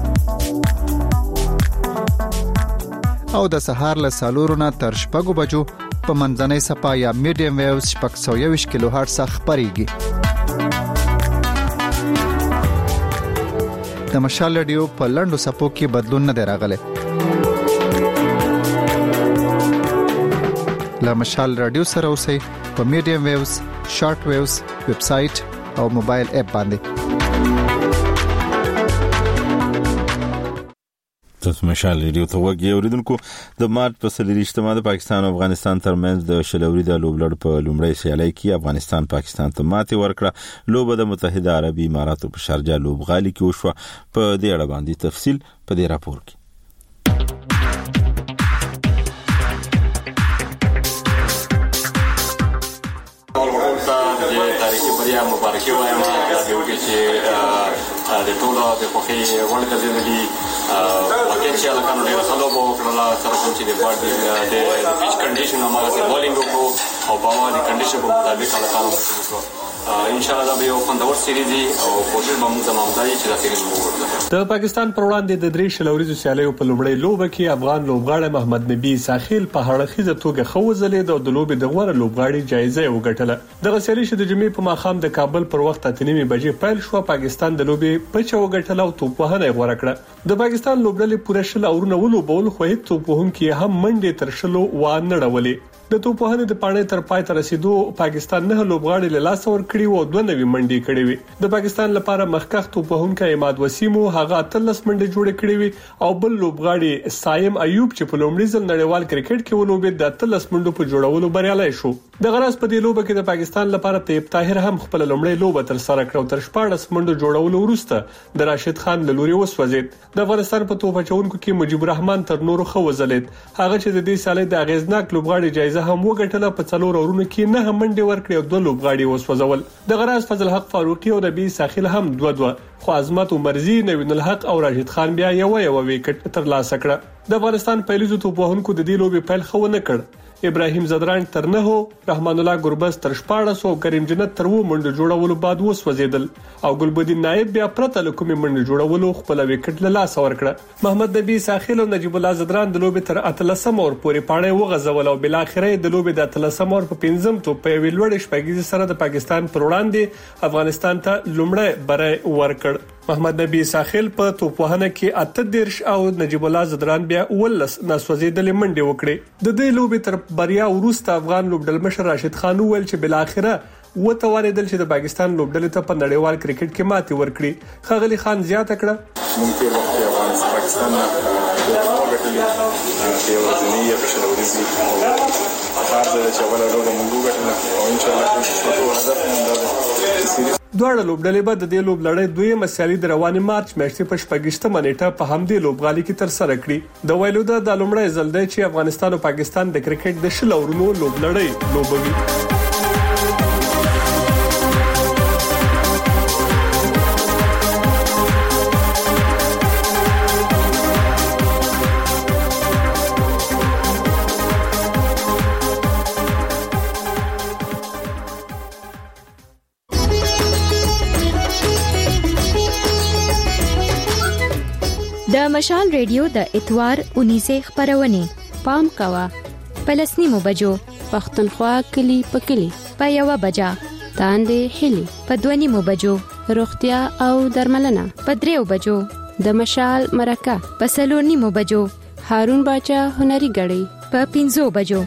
او د سهار له سالورونه تر شپږو بجو په منځنۍ صفا یا میډیم ویوز شپږ سوه یو کیلو هرتز خبريږي. د مشال ریډیو په لندو صفو کې بدلون نه دی راغلی. لا مشال ریډیو سره اوسئ په میډیم ویوز، شارټ ویوز، ویب سټ او موبایل اپ باندې. تاسو مشال ریډیو ته وګورئ اوریدونکو. د مارچ په څلورشتمه د پاکستان او افغانستان ترمنځ د شلوري د لوبلړ په لومړۍ سیالۍ کې افغانستان پاکستان ته ماتې ورکړه. لوبه د متحده عربي اماراتو په شارجه لوبغالي کې وشوه. په دې اړه باندې تفصیل په دې راپور کې. یا مبارکي وایم د یو چې د ټولو د خوښۍ وړ ګرځېدلي دي واقعیت چې هلکانو ډېره ښه لوبه وکړله سره کوم چې د باډ د پیچ کنډیشن هماغسې بالینګ وکړو او په هغه د کنډیشن په مطابق هلکانو وکړو. ان شاء الله به یو خوندور سیریز او کوشش به موږ زموږ چې دا سیریز وګورو. د پاکستان پر وړاندې د درې شلوريزو سیالیو په لومړۍ لوبه کې افغان لوبغاړی محمد نبی ساحل په هړخیزه توګه خوځلې د لوبې د غوړه لوبغاړي جایزه وګټله. دغه سیالي چې د جمعې په ماښام د کابل پر وخت اته نیمه بجې پیل شو، پاکستان د لوبې په چا وګټله او توپ وهنه غوړه کړه. د پاکستان لوبډلې پوره شل اورونه ولوبول، خو هیڅ توپ وهونکي هم منډې تر شلو و نه ډولې. د توپ وهنې د پاڼې تر پای ته رسیدو پاکستان نه لوبغاړي له لاس ور کړی و، دوه نوي منډې کړې وي. د پاکستان لپاره مخکخ توپ وهونکی اماد وسیم هغه اتلس منډې جوړې کړې وي او بل لوبغاړي سایم ایوب چې په لومړي ځل نړیوال کرکټ کې ولوبید د اتلس منډو په جوړولو بریالی شو. د غرض په دې لوبه کې د پاکستان لپاره طیب طاهر هم خپل لومړی لوبه تر سره کړو، تر شپاړس منډو جوړولو وروسته د راشد خان له لوري وسوځید. د افغانستان په توپ اچونکو کې مجيب الرحمن تر نورو خو وزلید، هغه چې د دې سالې د اغیزناک لوبغاړي جایزه هم وګټله. په څلور اورونو کې نه منډې ورکړې او دوه لوبغاړي وسوځول. د غرض فضل حق فاروقي او ربيع ساحل هم دوه دوه، خو عظمت عمرزي، نوین الحق او راشد خان بیا یو یو وکټ تر لاسه کړ. د افغانستان پیلیزو توپ وهونکو د دې لوبې پیل خو نه کړ. ابراهیم زدران تر نه، رحمان الله ګربز تر شپاړس او کریم جنت تر و منډو جوړولو بعد وسوځیدل او ګلبدین نائب بیا پرته له کومې منډو جوړولو خپل وکټ له لاس ورکړه. محمد نبی ساحل او نجیب الله زدران د لوبې تر اتلسم اور پورې پاڼې وغځول او بل اخره د لوبې د اتلسم اور په پنځم توپ په ویلوړ شپږیز سره د پاکستان پر وړاندې افغانستان ته لومړی بری ورکړ. محمد نبی ساحل په توپ وهنه کې اته دیرش او نجیب الله زدران بیا ولس نسوځیدل منډه وکړي. د دې لوبې تر بریا وروسته افغان لوبډل مشر راشد خان وویل چې بل اخره وتوانیدل چې د پاکستان لوبډلې ته په نړیوال کرکټ کې ماتې ورکړي. خغلی خان زیاته کړه موږ په وخت کې افغانستان پاکستان نه وګټلې چې یو ځنی په شلوريزي خاص د چاوله لوبه موږ وګټله او ان شاء الله چې هدف مونږ ده. دواړه لوبډلې به د دې لوبلړۍ دویمه سیالي د رواني مارچ میاشتې په شپږشتمه نیټه په همدې لوبغالي کې تر سره کړي. د ویلو ده د لومړی ځل دی چې افغانستان او پاکستان د کرکټ د شل اورونو لوبلړۍ لوبوي. د مشال ریډیو د اتوار اونیزه خبرونه پام کوا پلسنیمو بجو پختونخوا کلی پکلی په یو بجا تاندې هلي په دوه بجو روغتیا او درملنه په دریو بجو د مشال مرکه په سلور نیمو بجو هارون باچا هنري غړي په پنځو بجو.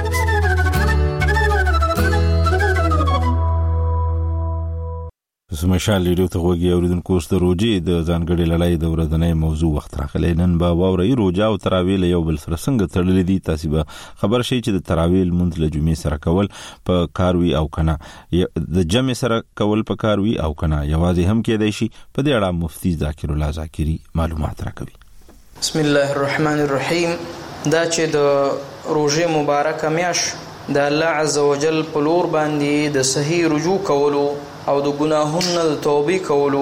مشال ریډیو ته وګورئ اوریدونکو ست روجي د ځانګړي لړۍ د ورځنۍ موضوع وخت راغلی. نن به واوري روجا او تراویل یو بل سره څنګه تړلې دي. تاسو به خبر شئ چې د تراویل منځ له جمعې سره کول په کاروي او کنه د جمعې سره کول په کاروي او کنه یوازې هم کېدای شي. په دې اړه مفتي ذاکر الله ذاکری معلومات راکوي. بسم الله الرحمن الرحیم. دا چې د روزه مبارکه میاش د الله عزوجل په لور باندې د صحیح رجوع کولو او د ګناهونو د توبې کولو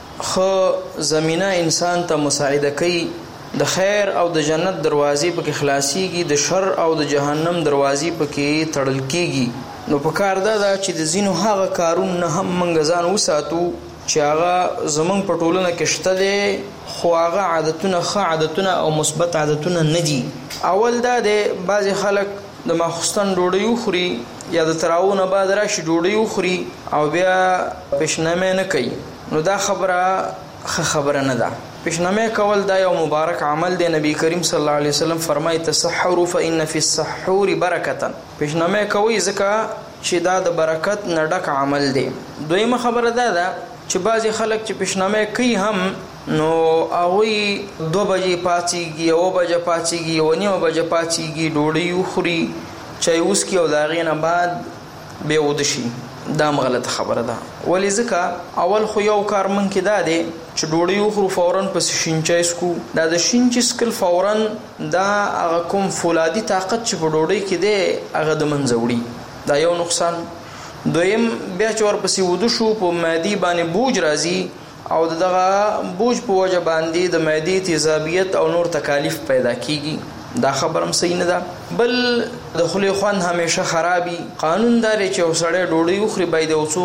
خو زمينه انسان ته مساعده کوي. د خیر او د جنت دروازې پکې خلاصيږي، د شر او د جهنم دروازې پکې تړل کیږي. نو په کار دا ده چې د زینو هغه کارونه هم منګ ځان وساتو چې هغه زمونږ په ټولنه کې شته دي، خو هغه عادتونه ښه عادتونه او مثبت عادتونه نه دي. اول دا د بعض خلک د ماخستان ډوډۍ خوري یا د تراونه بعد راشي ډوډۍ خوري او بیا پښنامه نه کوي. نو دا خبره ښه خبره نه ده. پښنامه کول دا یو مبارک عمل دی. نبی کریم صلی الله علیه وسلم فرمایي تسحروا فإن في السحور برکه. پښنامه کوي ځکه چې دا د برکت نه ډک عمل دی. دویمه خبره دا ده چې بعضی خلک چې پښنامه کوي هم نو هغه دو بجې پاتېږي او بجې پاتېږي او نیمه بجې پاتېږي ډوډۍ خوري چای اوس کې او دا غینه بعد به ود شي. دا غلط خبره ده. ولې ځکه اول خو یو کار من کې دا دی چې ډوډۍ خورو فورا پس شینچای سکو. دا د شینچ سکل فورا دا هغه کوم فولادي طاقت چې په ډوډۍ کې دی هغه د منځوړي. دا یو نقصان. دویم بیا چې ورپسې ود شو په معدي باندې بوج راځي او دغه بوج په وجه باندې د معدې تیزابیت او نور تکالیف پیدا کیږي. دا خبرم صحیح نه ده. بل د خلی خوان همیشه خرابي. قانون داري چې وسړی ډوډۍ خوري باید اوسو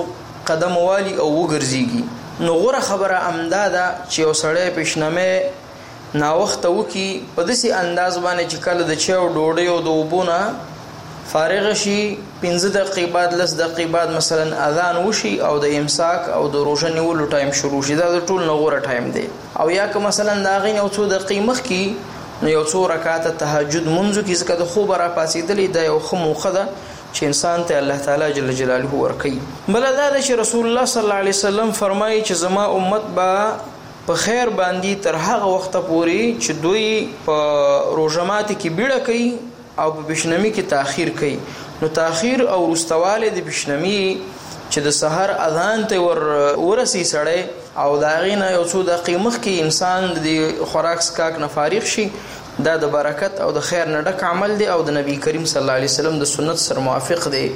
قدم والی او وګرځيږي. نو غوره خبره امدا ده چې یو سړی پښنمه نا وخت وکي په داسې انداز باندې چې کله د چاو ډوډۍ او د وبونه فارغ شي پنځه دقیقې بعد لس دقیقې بعد مثلا اذان وشي او د امساک او د روزه نیولو ټایم شروع شي. دا د ټول نغوره ټایم دی. او یا که مثلا دا غي یو څو دقیقې مخکې نو یو څو رکعات تهجد منځو کې ځکه د خوب را پاسېدلې دا یو خو موخه ده چې انسان ته الله تعالی جل جلاله ورکوي. بل دا چې رسول الله صلی الله علیه وسلم فرمایي چې زما امت با په خیر باندې تر هغه وخت پورې چې دوی په روزمات کې بیړه کوي او په بشنمی کې تاخير کوي. نو تاخير او رستواله د بشنمی چې د سحر اذان ته ور ورسي سړی او دا غینه یو څو دقیقې مخکې انسان د خوراک سکاک نه فارغ شي دا د برکت او د خیر نه ډک عمل دی او د نبی کریم صلی الله علیه وسلم د سنت سره موافق دی.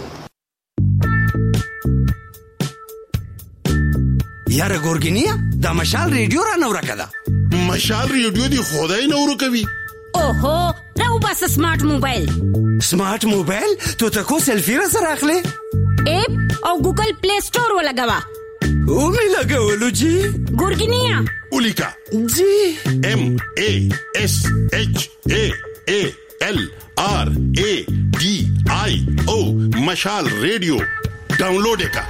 یاره ګورګینیا دا مشال ریډیو را نو راکړه. مشال ریډیو دی خدای نو ورو کوي. اوهو راو بس سمارټ موبایل. سمارټ موبایل تو تکو سلفی را سره اخلي اپ او ګوګل پلی سٹور ولګوا. او می لګولو جی ګورګینیا اولیکا جی ام ای اس اچ ای ای ال آر ای D I O Mashaal radio download का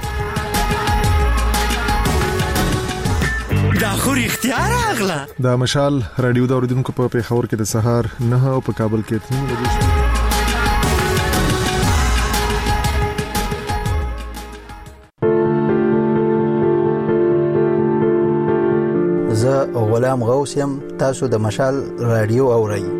دا خو اختیار اغلا دا مشال رادیو دا اوریدونکو په پیښور کې د سهار نه او په کابل کې تنو لګي. زه غلام غوث یم، تاسو د مشال رادیو اورئ.